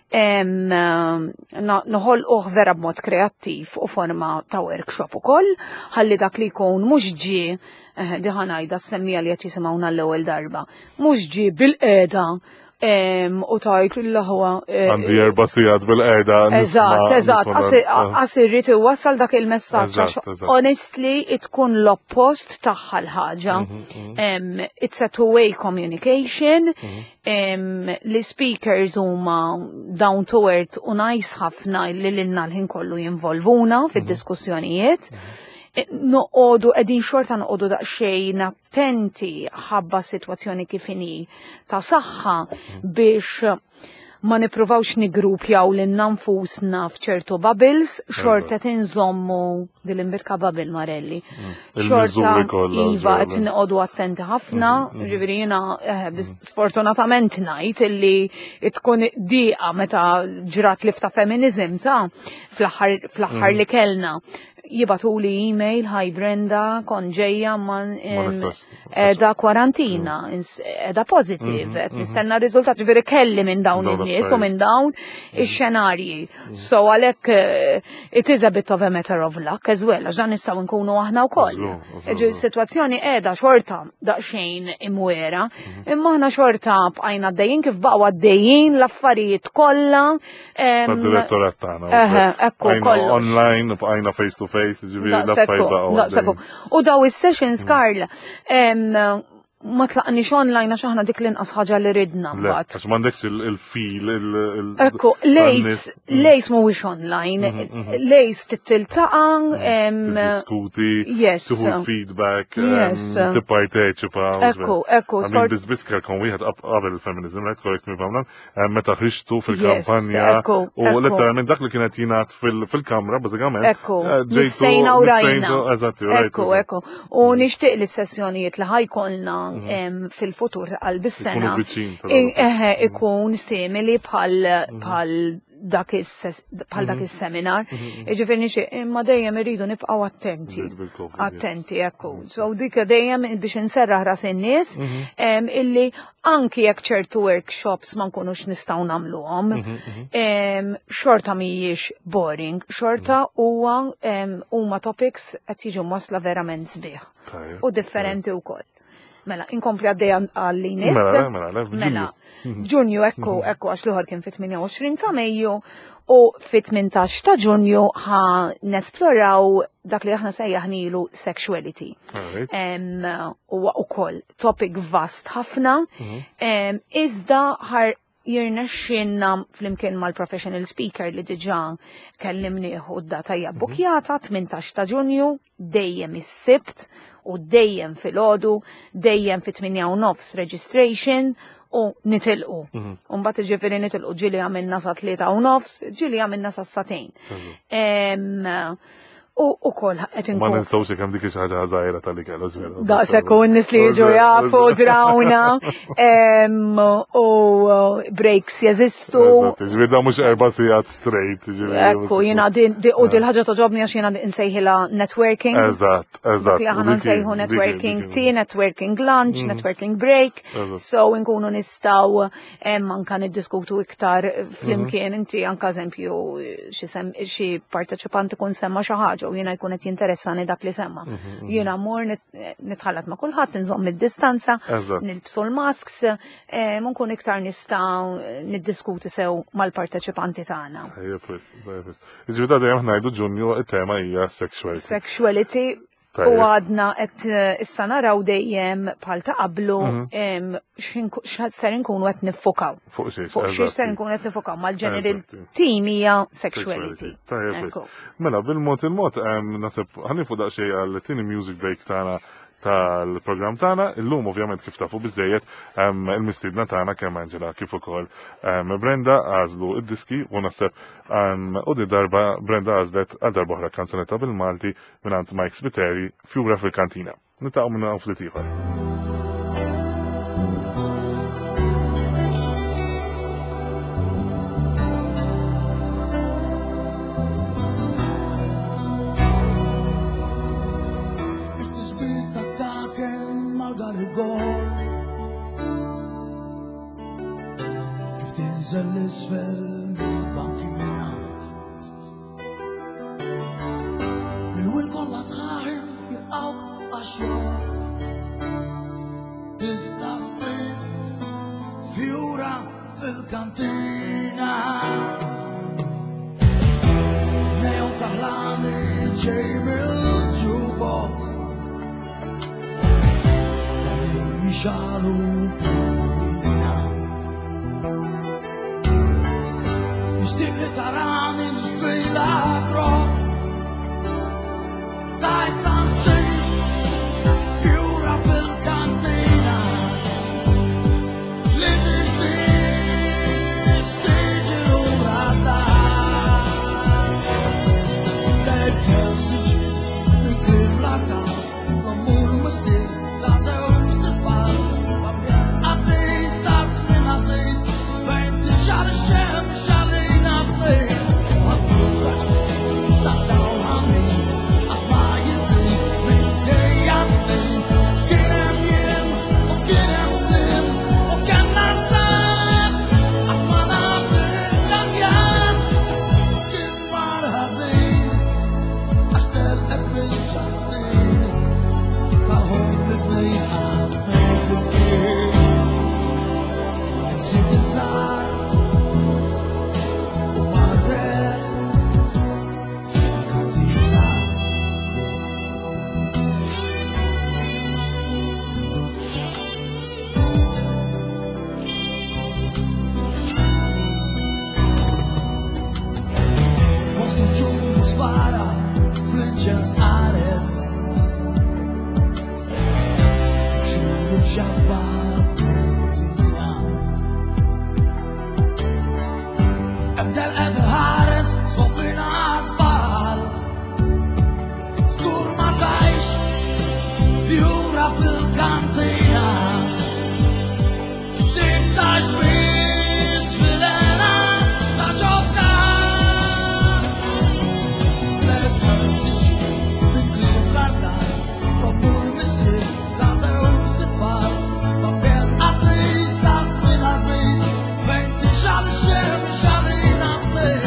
noħolquh vera b'mod kreattiv u forma ta' workshop ukoll, ħalli dak li jkun mhux ġie diħa ngħidha semmija li qed jisimgħuna l-ewwel darba. Mhux ġie bil-qiegħda u tajt l-ħwa. Għandi 4 sigħat bil-qeda. Eżatt, għas irrid iwassal dak il-messaġġ. Honestly, tkun l-oppost tagħha l-ħaġa. It's a two-way communication. L-speakers huma down to earth u nice ħafna li lilna l-ħin kollu jinvolvuna fid-diskussjonijiet. Noqodu qegħdin xorta noqodu daqsxejn attenti ħabba sitwazzjoni kif inhi ta' saħħa biex ma nippruvawx nigrupjaw lil nfusna f'ċertu bubbles, xorta tinżommu dil-imbirka bubble Marelli. Xorta iva qed noqogħdu attenti ħafna, ġifieri jiena sfortunatament ngħid illi tkun dieqa meta ġrat lif ta' feminizm ta' fl-aħħar li kellna. Jibatuli email, hi Brenda, kon ġejja edha kwarantina, edha pozitiv, nistenna riżultat, ġifieri kelli minn dawn in-nies u minn dawn ix-xenarji. So għalhekk it is a bit of a matter of luck as well, għax dan nistgħu nkunu aħna wkoll. Is-sitwazzjoni qiegħda xorta daqsxejn imwera, imma aħna xorta bqajna għaddejjin kif baqgħu għaddejjin l-affarijiet kollha. Tad-direttorat tagħna. Ekku kollox. Online bqajna face to face. U daw is-sessions Karl ma tlaqniex online għax aħna dik l-inqas ħaġa li ridna mbagħad. Għax m'għandekx il-feel Ekku, lejs mhuwiex online, lejs titiltaqa' tiddiskuti, tieħu feedback, tipparteċipa. Ekku, biss kelkom wieħed qabel il-feminizm, right, correct me if meta ħriġtu fil-kampanja u letteralment dak li kienet jingħad fil-kamra bażikament. Ġejtu rajna. Ekku. U nixtieq li s-sessjonijiet li ħajkolna fil-futur għal-bis-sena ikun simili bħal dak is-seminar. Ġifieri nixtieq imma dejjem irridu nibqgħu attenti ekku. So dik dejjem biex inserraħ ras in-nies illi anki jekk ċertu workshops ma nkunux nistgħu nagħmluhom, xorta mhijiex boring, xorta huma topics qed jiġu mosla verament sbieħ u differenti wkoll. Mela, inkompli għaddej għall-linis. Mela, Ġunju ekku għax liħor kien fit-28 ta' Mejju u fit-18 ta' Ġunju ħa nesploraw dak li aħna sejjaħnilu sexuality. U ukoll topic vast ħafna, iżda ħar jirnexxinna flimkien mal-professional speaker li diġà kellimnieħu d-data hija bukjata 18 ta' Ġunju, dejjem is-Sibt u dejjem filgħodu, dejjem fit-8:30 registration u nitilqu. Mbagħad ġifieri nitilqu ġieli għamilna sa 3:30, ġieli għamilna sa 2:00. U kol qed Ma ninsawx kemm dik ħaġa żgħira tal-li kellu żmien. Daqshekk u n-nies li jiġu jafu drawna u breaks jeżistu. Ġifieri da mhux 4 sigħat straight. Ekku jiena u dil-ħaġa toġobni għax jiena nsejħilha networking. Eżatt. Li aħna nsejħu networking tea, networking lunch, networking break. So nkunu nistgħu anke niddiskutu iktar flimkien inti anke eżempju xi parteċipant ikun semma xi ħaġa u jiena jkun qed jinteressani dak li semma. Jiena mmur nitħallat ma' kulħadd, inżomm id-distanza, nilbsu l-masks, nkun iktar nistgħu niddiskuti sew mal-parteċipanti tagħna. Jiġifieri dejjem ngħidu Ġunju it-tema hija sexuality. Sexuality u għadna qed issa naraw dejjem bħal ta' qablu ser nkunu qed niffokaw. Fuq xi ser nkunu qed niffokaw mal-general team hija sexuality. Mela bil-mod nasib ħanifu daqsxejn għall-tieni music break tagħna tal-programm tagħna. Illum ovvjament kif tafu biżejjed il-mistiedna tagħna kemm Angela kif ukoll Brenda għażlu id-diski u naħseb u di darba Brenda għażlet għal darba oħra kanzunetta bil-Malti mingħand Mike Spiteri Fjura fil-kantina. Nitaqgħu minn ftit ieħor. Kif tinżel l-isfel bil-bankina Min-wil kollha tħar jibqawk għaxjar Tista' ssir fjura fil-kantina Neon kaħlani ġej mill-jukebox Xalu purina Nishtiq li tarani nishtrila krok Tajt sansir Fjura fil-kantina Li tixtiq tiġi l-ura dar Lejt felsiġi min klim l-arka L-ammur masir la zewġ Shot a sham, shot a enough play. I feel like knock down on me. I buy it, make the chaos thing. Get him in, or get him still, or get my son. I wanna feel them young. Get my hazin. I still have been chatting. I hope that they have never cared. It's inside. Spara, flinches ares Xinu bxabba berdina Ebdel ed ħares soffina asbal Skur ma tajx Fjura fil-kantina Tiktax bis fil-ena ta' ġobka Shall I share, shall I not play?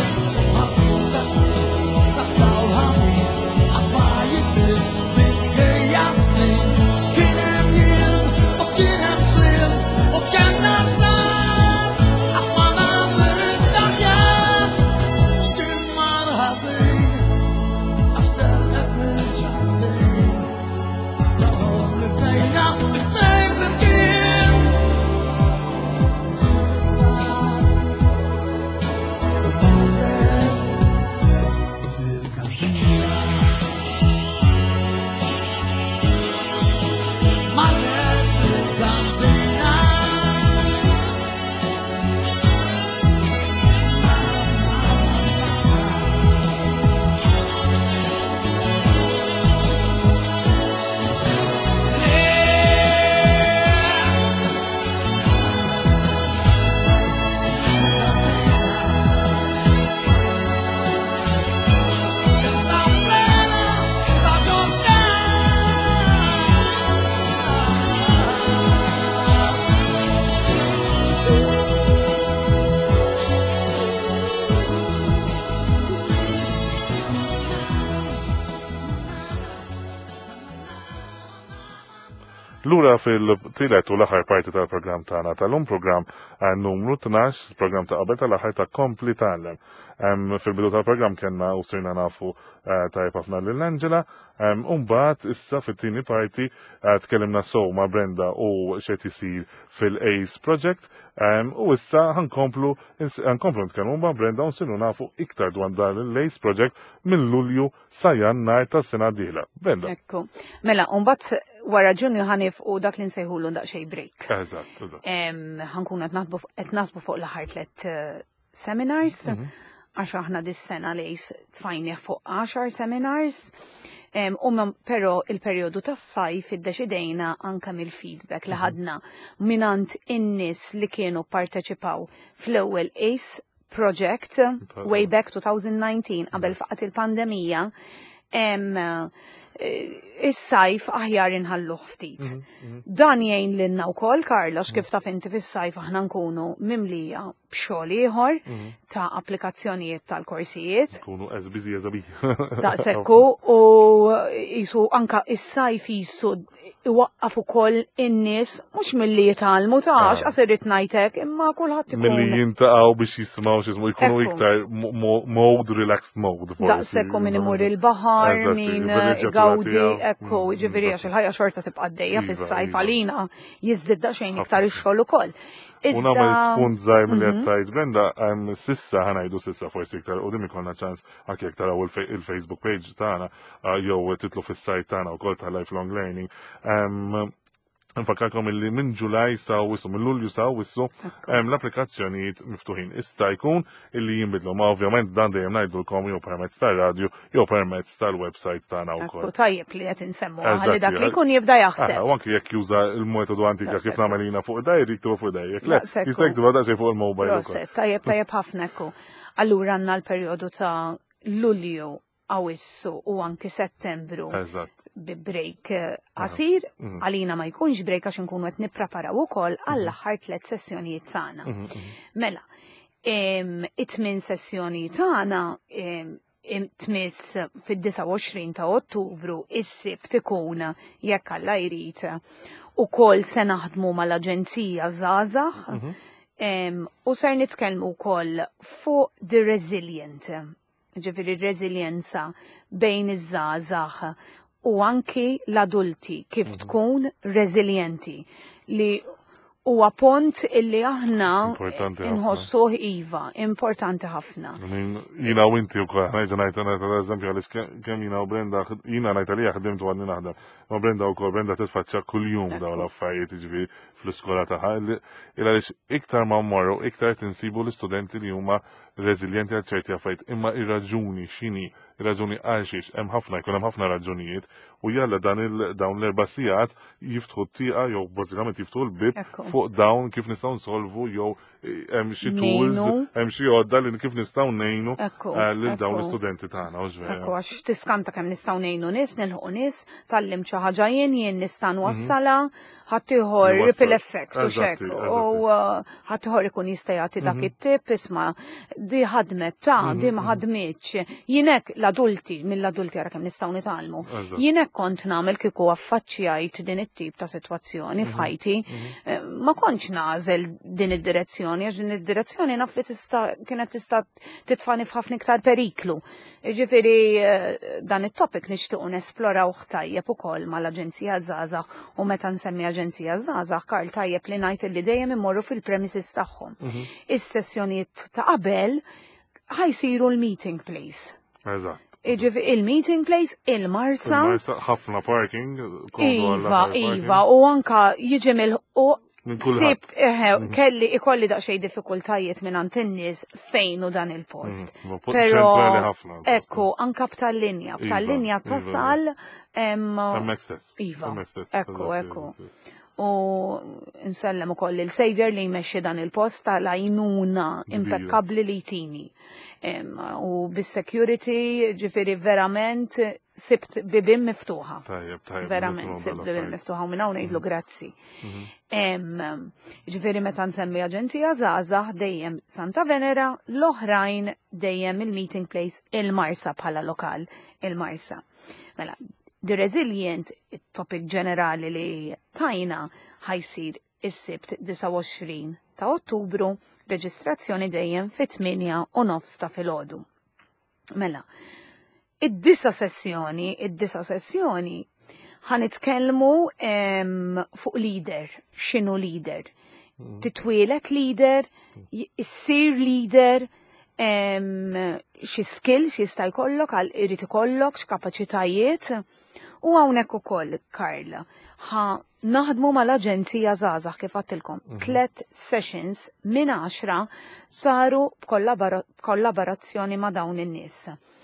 Lura fil-tielet u l-aħħar parti tal-programm tagħna tal-lum programm numru 12, programm ta' qabel tal-aħħar ta' Kompli Tgħallem. Fil-bidu tal-programm kellna u sirna nafu tajjeb ħafna lill-Angela, mbagħad issa fit-tieni parti tkellimna sew ma' Brenda u x'qed isir fil-ACE Project, u issa ħankomplu nitkellmu ma' Brenda u nsirnu nafu iktar dwar dan l-ACE Project minn Lulju sa Jannar tas-sena d-dieħla. Brenda. Ekku. Mela, mbagħad wara Ġunju ħanif u dak li nsejħulu daqsxejn break. Eżatt. Ħankun qed naħsbu fuq l-aħħar 3 seminars, għax aħna dis-sena lejs tfajnieh fuq 10 seminars, però il-perjodu tas-sajf iddeċidejna anke mill-feedback li ħadna minant in-nies li kienu parteċipaw fl-ewwel ACE Project way back 2019 qabel faqat il-pandemija, is-sajf aħjar inħalluh ftit. Dan jgħin lilna wkoll, Carlos, kif taf inti fis-sajf aħna nkunu mimlija b'xogħol ieħor ta' applikazzjonijiet tal-korsijiet. Nkunu eżbiżi eżabi. Daqshekku u jisu anka is-sajf jisu iwaqqaf ukoll in-nies mhux milli jitalmu tax għax irrid ngħidlek imma kulħadd ikun. Milli jintaqgħu biex jismgħu x'ismu jkunu iktar mode relaxed mode. Daqshekku min imur il-baħar, min gawdi, ekku, ġifieri għax il-ħajja xorta tibqa' għaddejja fis-sajf għalina jiżdied daqsxejn iktar ix-xogħol ukoll. Una ma jispunt zaħir mill jettajt Brenda, sissa ħanajdu sissa forsi iktar u dim ikonna ċans anke iktar il-Facebook page tagħna jew titlu fis-sajt tagħna wkoll ta' Lifelong Learning. Nfakkarkom illi minn Ġulaj sa wissu, minn Lulju sa wissu, l-applikazzjonijiet miftuħin. Ista jkun illi jinbidlu, ma ovvjament dan dejjem ngħidulkom jew permezz tar-radju jew permezz tal-website tagħna wkoll. Tajjeb li qed insemmu ħalli dak li jkun jibda jaħseb. U anke jekk juża l-metodu antika kif nagħmelina fuq id-dajri jiktubu fuq id-dajri. Le, jista' jktubu daqsxejn fuq il-mobile ukoll. Tajjeb ħafna ekku. Allura għandna l-perjodu ta' Lulju, Awwissu u anke Settembru. Bi-break qasir, għalina ma jkunx break għax nkunu qed nippreparaw ukoll għall-aħħar 3 sessjonijiet tagħna. Mela, it-8 sessjoni tagħna tmiss fid-29 ta' Ottubru is-Sibt ikun jekk Alla jrid ukoll se naħdmu mal-Aġenzija Żgħażagħ u ser nitkellmu wkoll fuq the resilient, ġifieri r-reżiljenza bejn iż-żgħażagħ u anki l-adulti kif tkun reżiljenti li huwa pont illi aħna inħossuh iva, importanti ħafna. Jina u inti wkoll ħajġa ngħid eżempju għaliex kemm jina u Brenda jina ngħid għalija ħdimt u għadni naħdem. Ma Brenda wkoll Brenda titfaċċa kuljum dawn l-affarijiet jiġifieri fl-iskola tagħha għaliex iktar ma mmorru iktar tinsibu l-istudenti li huma reżiljenti għal ċerti affarijiet imma ir-raġuni x'inhi raġuni għalxiex, hemm ħafna raġunijiet u jalla dawn l-4 sigħat jiftħu t-tieqa jew bażikament jiftħu l-bib fuq dawn kif nistgħu nsolvu jew hemm xi tools, hemm xi għodda li kif nistgħu ngħinu lil dawn l-istudenti tagħna u ġveri. Ekku għax tiskanta kemm nistgħu ngħinu nies, nilħuqu nies, tallim xi ħaġa jien nista' nwassala ħadd ieħor ripple effect u xekk u ħadd ieħor ikun jista' jagħti dak it-tip isma' di ħadmet di ma ħadmitx. Jien hekk l-adulti mill-adulti ara kemm nistgħu nitgħallmu. Jien hekk kont nagħmel kieku affaċċjajt din it-tip ta' sitwazzjoni f'ħajti. Ma kontx nażel din id-direzzjoni għax din id-direzzjoni naf li kienet tista' titfani f'ħafna iktar periklu. Ġifieri dan it-topic nixtiequ nesplorawh tajjeb ukoll mal-Aġenzija Żgħażagħ u meta nsemmi Aġenzija Żgħażagħ Karl tajjeb li ngħid li dejjem immorru fil-premises tagħhom. Is-sessjonijiet ta' qabel ħajsiru l-meeting place. Il-meeting place, il-marsa. ħafna parking. Iva, u anka jiġi mill-ħuq. Sibt, kelli ikolli daqsxejn diffikultajiet minn in-nies fejn u dan il-post. Però ekku anka b'tal-linja tasal Iva, ekku. U nsellem ukoll il-Savior li jmexxi dan il-post tal-għajnuna impeccabli li jtini. U bis-security ġifieri verament sibt bibim miftuħa. Verament sibt bibim miftuħa u minn hawn ngħidlu grazzi. Ġifieri meta nsemmi Aġenzija Żgħażagħ dejjem Santa Venera, l-oħrajn dejjem il-meeting place il-Marsa bħala lokal, il-Marsa. Mela, The Resilient, it-topic ġenerali li tajna ħajsir is-sibt 29 ta' Ottubru, reġistrazzjoni dejjem fit-8:30 ta' filgħodu. Mela, id-disa sessjoni ħanitkellmu fuq leader, x'inhu leader. Titwieled leader, issir leader, xi skills jista' jkollok għal irid ikollok x'kapaċitajiet. U hawnhekk ukoll, Karla, naħdmu mal-Aġenzija Żgħażagħ kif għattilkom. 3 sessions minn 10 saru b'kollaborazzjoni ma' dawn in-nies.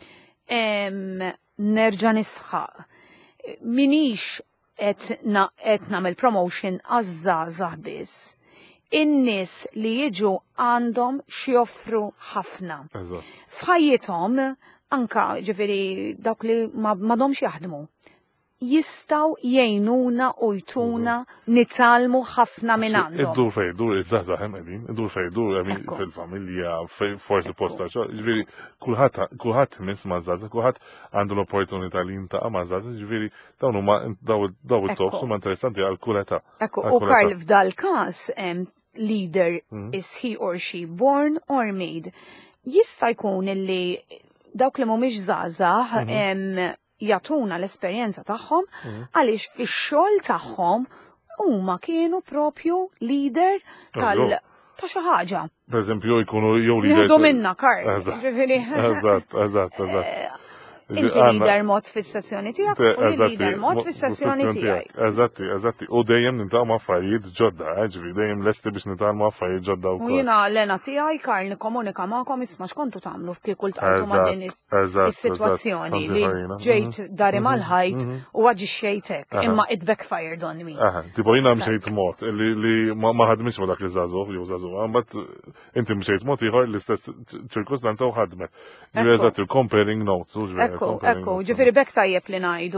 Nerġa' nisħaq. Minix qed nagħmel promotion għaż-żgħażagħ biss. In-nies li jiġu għandhom x'joffru ħafna. F'ħajjithom anka ġifieri dawk li m'għadhomx jaħdmu. Jistaw jgħinuna u jtuna nitalmu ħafna minn għandhom. Id-dur fej, dur iż-żaza ħemedin, id-dur fej, dur fil-familja, forsi posta, ġviri, kullħat mis ma' żaza, kullħat għandu l-opportunità li jintaqa ma' żaza, ġviri, dawn huma daw it-tops huma interessanti għal kulleta. Ekku, u Karl f'dal każ leader is he or she born or made. Jista' jkun illi dawk li mhumiex żgħażagħ jatuna l-esperjenza tagħhom għaliex fix-xogħol tagħhom huma kienu propju leader ta' xi ħaġa. Pereżempju jkunu jew leader. Jieħdu minna Karl. Eżatt. Inti leader mod fis-sessjoni tiegħek u leader mod fis-sessjoni tiegħek. Eżatti. U dejjem nintaqgħu affarijiet ġodda, ġifieri dejjem lesti biex nitgħallmu affarijiet ġodda wkoll. U jiena Lena tiegħi Karl nikkomunika magħkom isma' x'kontu tagħmlu kieku ltqajtu ma' din is-sitwazzjoni li ġejt dari mal-ħajt u aġixxejtek imma it backfired on me. Tipo jiena mxejt mod li ma ħadmitx ma dak li żagħżugħ jew żagħżugħa, imbagħad inti mxejt mod ieħor l-istess ċirkostanza u ħadmet. Ġifieri eżatt comparing notes. Ekku, ġifiri bekk tajjeb li ngħidu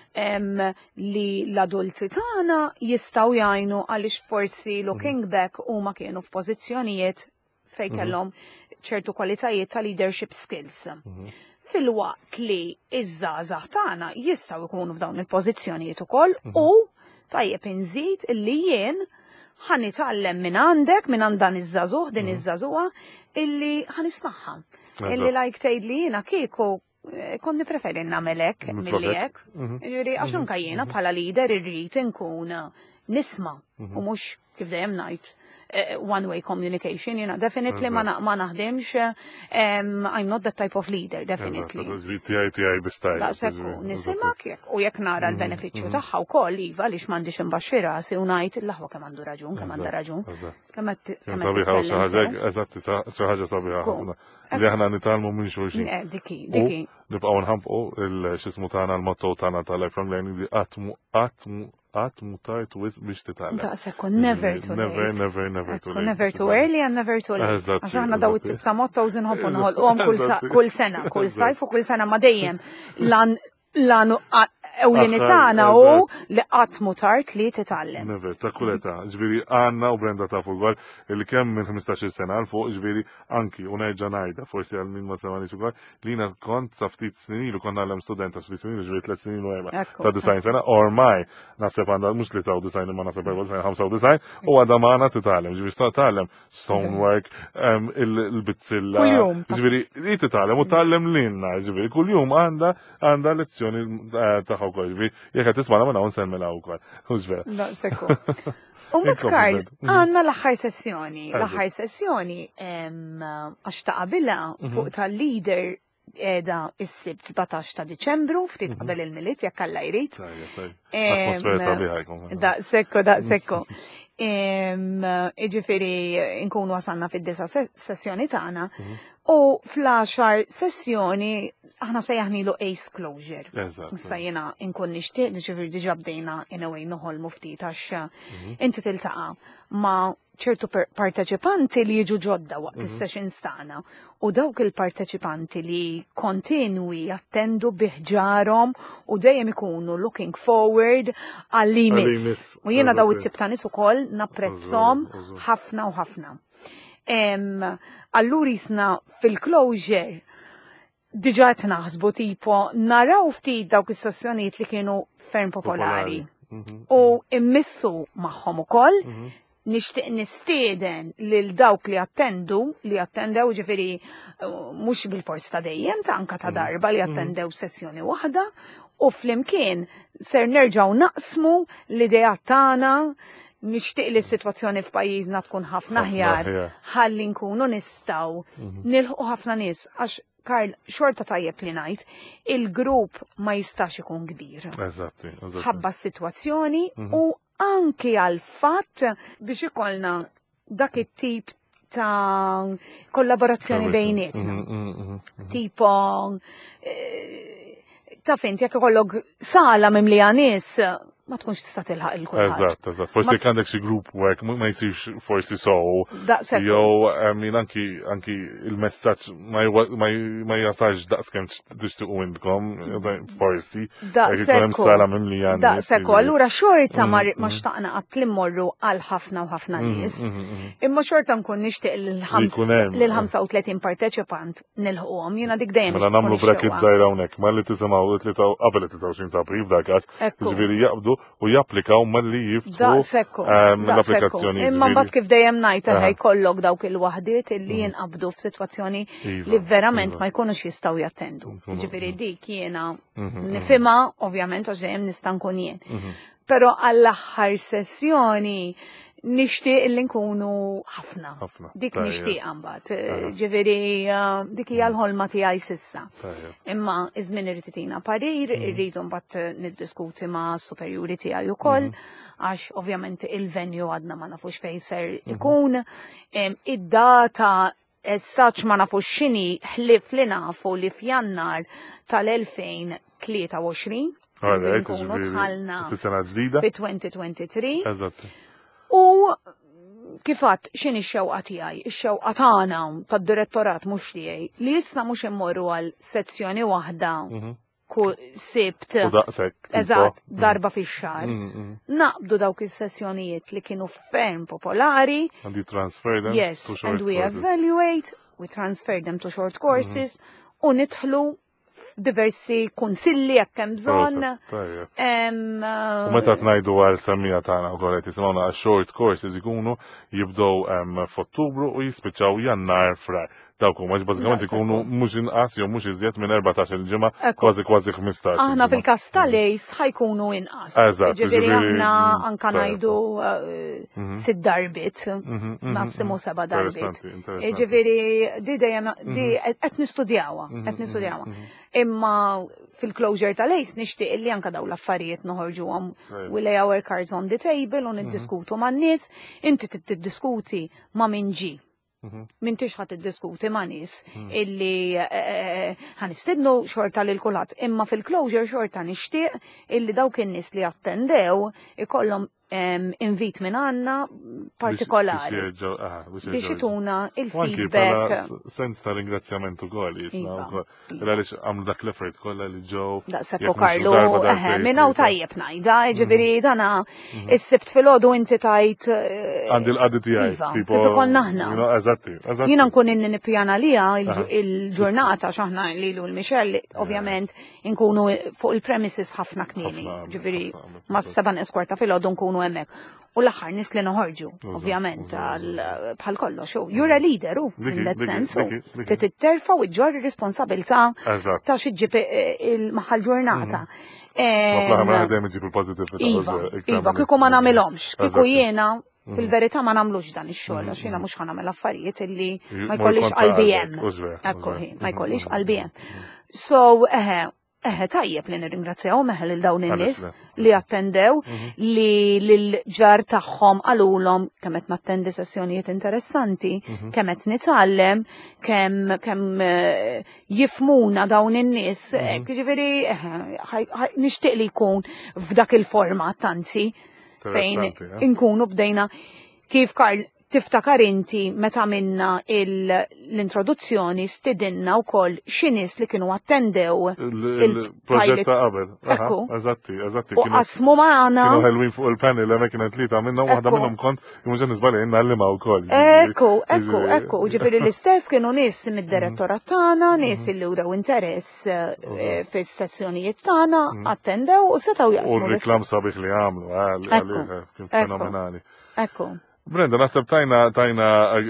li l-adulti tagħna jistgħu jgħinu għaliex forsi looking back huma kienu f'pożizzjonijiet fejn kellhom ċertu kwalitajiet ta' leadership skills. Fil-waqt li iż-żgħażagħ tagħna jistgħu jkunu f'dawn il-pożizzjonijiet ukoll u tajjeb inżid illi jien ħanitgħallem minn għandek minn għand dan iż-żagħżugħ din iż-żagħżugħa illi ħanismagħha. Illi like tgħidli jiena kieku konni preferi namelek mill-lek. Ġiri, għax anka jiena bħala leader irrid inkun nisma u mhux kif dejjem ngħid one-way communication, definitely ma naħdimx, I'm not that type of leader, definitely. Tijaj bistaj. Daqsekku, nisimak jek, u jek nara l-beneficju taħħa u koll, Iva, lix mandiċ imbaxxira, si unajt il-laħwa kem għandu raġun, kem għandu raġun. Sabiħa u xaħġa, eżatti, xaħġa sabiħa. Li aħna nitalmu minn xulxin. Diki. Nibqaw nħampu il-xismu tana, l-motto tana ta' lifelong learning li għatmu tajt wis biex titgħallem. Daqsekku, never too late. Never too late. Never too early and never too late. Għax aħna daw it-tib ta' motto użinħobbu nħolqhom kull sena, kull sajf u kull sena ma dejjem lan ewlieni tagħna u li qatt mu tard li titgħallem. Never, ta' kuleta. Ġifieri għandna u Brenda ta' fuq li kemm minn 15 sena għal fuq ġifieri anki u nerġa' ngħidha forsi għal min ma semgħanix ukoll li jiena kont sa ftit snin ilu kont nagħlem student ta' ftit snin ġifieri 3 snin u ta' 90 sena ormai naħseb għandha mhux li ta' 90 imma naħseb 95 u għadha magħna titgħallem. Ġifieri tagħllem stonework, il-bitzilla. Ġifieri li titgħallem u tgħallem lilna, ġifieri kuljum għandha lezzjoni ta' jek għat tismana minna unsen mela u kol. Da, sekku. U Karl, għanna l-axħar sessjoni. L-axħar sessjoni, għax ta' qabila fuq tal-leader edha is-sibt 17 ta' Diċembru, ftit qabel il-milit, jekk alla jrid. Da, sekku. Iġifiri, nkunu għasanna fid-disa sessjoni tagħna. U fl-10 sessjoni aħna sejjaħnilu ace closure. Sajjena inkun nixtieq ġifiri diġà bdejna in a way noħolmu ftit għax inti tiltaqa' ma' ċertu parteċipanti li jiġu ġodda waqt is-sessions tagħna u dawk il-parteċipanti li kontinwi jattendu biħġarhom u dejjem ikunu looking forward għall miss. U jiena daw it-tip ta' nies ukoll napprezzhom ħafna u ħafna. Allura jisna fil-closure diġà qed naħsbu tipo naraw ftit dawk is-sessjonijiet li kienu ferm popolari. U immissu magħhom ukoll nixtieq nistieden lil dawk li attendew ġifieri mhux bil-fors ta' dejjem ta' anke ta' darba li attendew sessjoni waħda u flimkien ser nerġgħu naqsmu l-idea tagħna nixtieq li s-sitwazzjoni f'pajjiżna tkun ħafna aħjar ħalli nkunu nistgħu nilħu ħafna nies għax Karl, xorta tajjeb li ngħid, il-grupp ma jistax ikun kbir. Eżatti. Ħabba s-sitwazzjoni u anki għal fatt biex ikollna dak it-tip ta' kollaborazzjoni bejnietna. Tipo ta' fint jekk ikollok sala mimlija nies ma tkunx tista' tilħaq il-kulħadd. Eżatt. Forsi jekk għandek xi group work ma jsirx forsi sow. Jew anki il-messaġġ ma jasalx daqskemm tixtiequ intkom forsi. Jekk ikun hemm sala mimlija nies. Daqshekk allura xorta ma xtaqna qatt li mmorru għal ħafna u ħafna nies. Imma xorta nkun nixtieq lil 35 parteċipant nilħuhom. Jiena dik dejjem. Mela nagħmlu bracket żgħira hawnhekk malli tisimgħu qabel 23 ta' April f'dak każ. Jiġifieri jaqbdu u japplikaw malli jiftħu l-applikazzjoni. Imma mbagħad kif dejjem ngħid jkollok dawk il-waħdiet illi jinqabdu f'sitwazzjoni li verament ma jkunux jistgħu jattendu. Ġifieri dik jiena nifhimha ovvjament għax dejjem nista' nkun jien. Però għall-aħħar sessjoni nixtieq li nkunu ħafna. Dik nixtieq mbagħad. Ġifieri dik hija l-ħolma tiegħi s'issa. Imma iż-żmien irid itina parir, irridu mbagħad niddiskuti ma' superjuri tiegħi wkoll għax ovvjament il-venue għadna ma nafux fejn ser ikun. Id-data essaċ ma nafux x'inhi ħlif li nafu li f'Jannar tal-2023 nkunu tħallna fi 2023. U kifat x'inhi x-xewqa tiegħi, ix-xewqa tagħna tad-direttorat mhux tiegħi li issa mhux immorru għal sezzjoni waħda kull sibt. Eżatt, darba fix-xahar. Naqbdu dawk is-sessjonijiet li kienu ferm popolari. And you transfer them to short courses. And we evaluate, we transfer them to short courses u nidħlu diversi kunsilli jekk hemm bżonn. U meta tngħidu għal semmija tagħna wkoll qed jisimgħuna għax-short courses ikunu jibdew f'Ottubru u jispiċċaw Jannar frar. Dawk huma bażikament ikunu mhux inqas jew mhux iżjed minn 14 ġimgħa kważi 15. Aħna fil-każ tal-Ace ħajkunu inqas. Ġifieri aħna anke ngħidu 6 darbit, massimu 7 darbit. Ġifieri di dejjem qed nistudjawha, Imma fil-closure tal-Ace nixtieq li anke dawn l-affarijiet noħorġuhom we lay our cards on the table u niddiskutu man-nies, inti tiddiskuti ma' min ġie. Mintix ħadd iddiskuti ma' nies illi ħanistednu xorta lil kulħadd, imma fil-closure xorta nixtieq illi dawk in-nies li attendew ikollhom invit minn għandna partikolari biex ituna il-feedback. Sens ta' ringrazzjament ukoll għaliex għamlu dak l-effort kollha li ġew. Daqshekk Karlu minn hawn tajjeb ngħidha, ġifieri dana is-sibt filgħodu inti tajt għandi l-qadi tiegħi. Kif ikollna aħna. Jiena nkun inni nippjana liha il-ġurnata x'aħna lilu l-Michelle ovvjament inkunu fuq il-premises ħafna knieni. Ġifieri ma' 7 eskwarta filgħodu nkunu hemmhekk. U l-aħħar nies li noħorġu, ovvjament, bħal kollox. You're a leader, in that sense. Titterfa' u ġġor ir-responsabilità ta' xi ġib il-maħal ġurnata. Iva, kieku ma nagħmilhomx, kieku jiena fil-verità ma nagħmlux dan ix-xogħol għax jiena mhux ħanagħmel affarijiet illi ma jkollix qalbi hemm. Ekku ma jkollix qalbi hemm. So, tajjeb li nirringrazzjaw lil dawn in-nies li attendew li l-ġar tagħhom qalulhom kemm qed nattendi sessjonijiet interessanti, kemm qed nitgħallem, kemm jifmuna dawn in-nies. Jiġifieri nixtieq li jkun f'dak il-format anzi fejn inkunu bdejna kif Karl tiftakar inti meta minna l-introduzzjoni stidinna wkoll xi nies li kienu attendew Il-proġett ta' qabel. Ekku. Eżatti. u qasmu magħna. Kienu ħelwin fuq il-panel hemmhekk kienet tlieta minnhom waħda Ekku. minnhom kont imma nisbali nallima wkoll. Ekku, ġifiri l-istess kienu nis mid-direttorat tagħna, nis li uraw interess fis-sessjonijiet tagħna, attendew u setgħu U jaqsmu r-riklam sabiħ li għamlu, għalih kien fenomenali. Ekku. Brenda, naħseb tajna,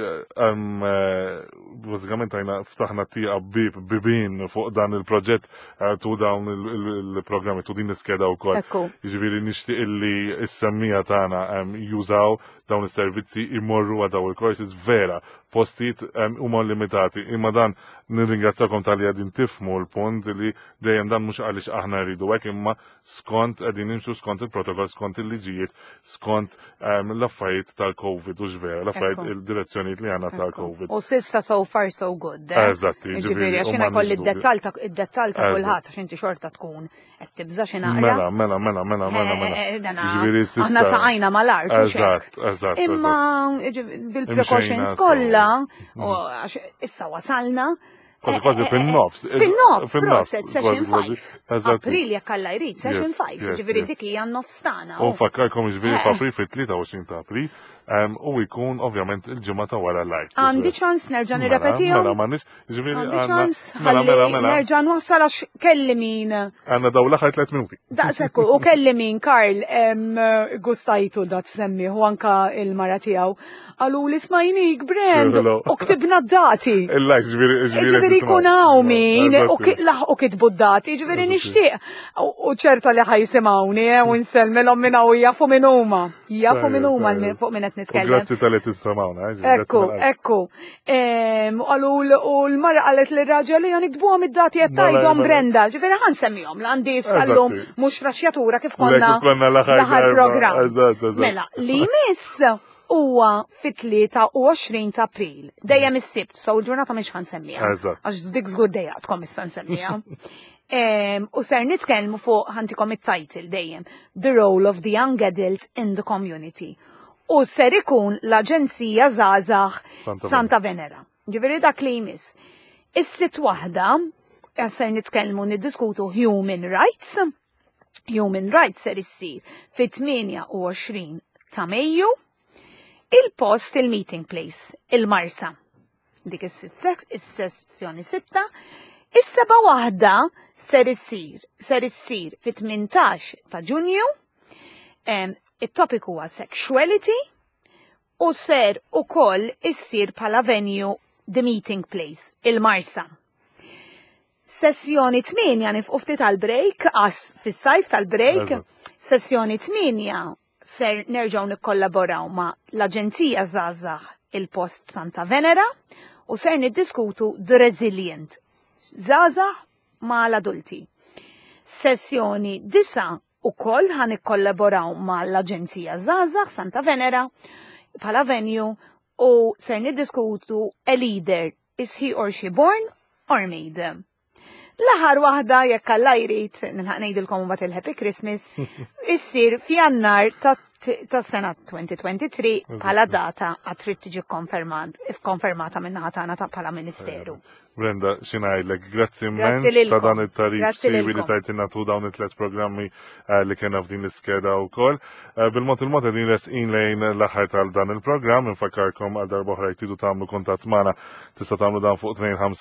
bazzikament tajna ftaħna tija bibin fuq dan il-proġett tu dawn il-programmi, tu din iskeda u kol. Ekku. Ġiviri nishtiq illi s-semmija tagħna jużaw dawn is-servizzi imorru għadaw il-courses vera, postijiet huma limitati. Imma dan nirringrazzakom tal-li għadin tifmu l-punt li dejjem dan mhux għaliex aħna rridu hekk imma skont qegħdin nimxu skont il-protokoll, skont il-liġijiet, skont l-affarijiet tal-COVID u x'vera, l-affarijiet Ekku. il-direzzjonijiet li għandna tal-COVID. U sissa so far so good. Eżatti, Ġifiri, għax jina kolli id-dettal ta' kulħadd għax inti xorta tkun qed tibża xi naqra. Mela. Ġiviri s-sissa. Aħna saqajna mal-art. Eżatt. Imma bil-precautions kollha, u għax issa wasalna. Kważi fin-nofs. Fin-nofs, proset, session 5. Eżatt. April jekk alla jrid, session Yes, 5. yes, Ġifieri yes. dik hija n-nofs tagħna. U fakkarkom ġviri f'April fit-23 ta' April u jkun ovvjament il-ġimgħa ta' wara l-art. Għandi ċans nerġa' nirrepetihom. Mela, m'għandniex, ġifieri Għandi ċans mela. ħalli nerġa' nwassal għax kelli min. Għandna daw l-aħħar 3 minuti. Daqshekk u kelli min Karl gustajtu dat semmi u anka il-mara tiegħu. Għalu li smajnik brand Hello. u ktibna d-dati. Il-like Ġveri kun hawn min u kitbu d-dati, ġveri nixtieq. U ċerta li ħajsimawni u nsellmilhom minn hawn jafu minn huma. Jafu minn huma fuq minn qed nitkellem. Grazzi tal-li tissamawna. Ekku. Għalu u l-mara qalet li raġel li nikdbuhom id-dati qed tgħidhom Brenda. Ġveri ħansemmihom l-għandi sallum mhux raxjatura kif konna l-aħħar programm. Mela, li jmiss huwa fit-23 ta' April, dejjem is-sibt, so l-ġurnata mhix ħansemmija. Għax dik żgur dejjaqtkom issa nsemmija. U ser nitkellmu fuq ħantikom it-title dejjem The Role of the Young Adult in the Community. U ser ikun l-Aġenzija Żgħażagħ Santa Venera. Ġifieri dak li jmiss. Is-sitt waħda ser nitkellmu niddiskutu human rights. Human rights ser issir fit-28 ta' Mejju. Il-post il-meeting place, il-Marsa. Dik is-sessjoni 6. Is-seba' waħda ser issir fit-18 ta' Ġunju. Il-topic huwa sexuality u ser ukoll issir bħala venue the meeting place, il-Marsa. Sessjoni 8 nifqu ftit tal-break, fis-sajf tal-break. Sessjoni 8 ser nerġaw nikkollaboraw ma' l-Aġenzija Żgħażagħ il-Post Santa Venera u ser niddiskutu The Resilient Żgħażagħ ma' l-adulti. Sessjoni 9 ukoll ħan nikkollaboraw ma' l-Aġenzija Żgħażagħ Santa Venera bħala venue u ser niddiskutu a leader, is he or she born or made? L-aħħar waħda jekk Alla jrid nilħaq ngħidilkom mbagħad il-Happy Christmas issir f'Jannar tas-sena 2023 bħala data għad trid tiġi konfermata minn naħa tagħna bħala Ministeru. Brenda, xinajdlek, grazzi immens ta' dan il-tarif siwi li tajtina tu dawn il-3 programmi li kena f'din l-iskeda u kol. Bil-mot il-mot din resqin lejn l-aħħar tal dan il-program, infakkarkom għal darboħra jtidu tamlu kontat mana, tista tamlu dan fuq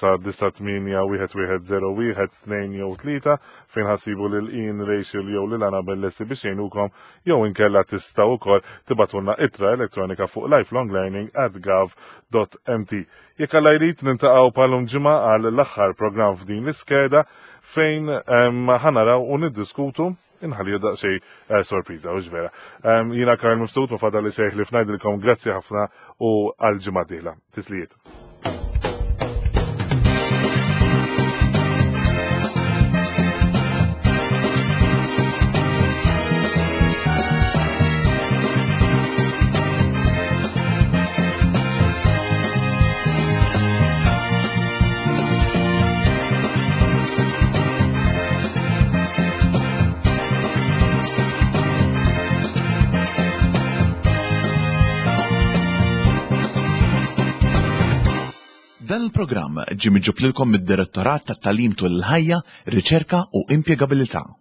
25-98-1101-2 fejn ħassibu l-in Rachel jew l-Ana Bellessi biex jenukom jew inkella tista u kol tibatunna itra elettronika fuq lifelonglearning@gov.mt. Jekk Alla jrid nintaqgħu palum ġimgħa għal l-aħħar programm f'din l-iskeda fejn ħanaraw u niddiskutu inħalli daqsxejn sorpriża u ġvera. Jiena Karl Mifsud ma fadal li xejn li fnajdilkom grazzi ħafna u għal ġimgħa dieħla. Tislijiet. Dan il-programm ġie miġġub lilkom mid-Direttorat tat-Tagħlim tul il-Ħajja, Riċerka u Impjegabilità.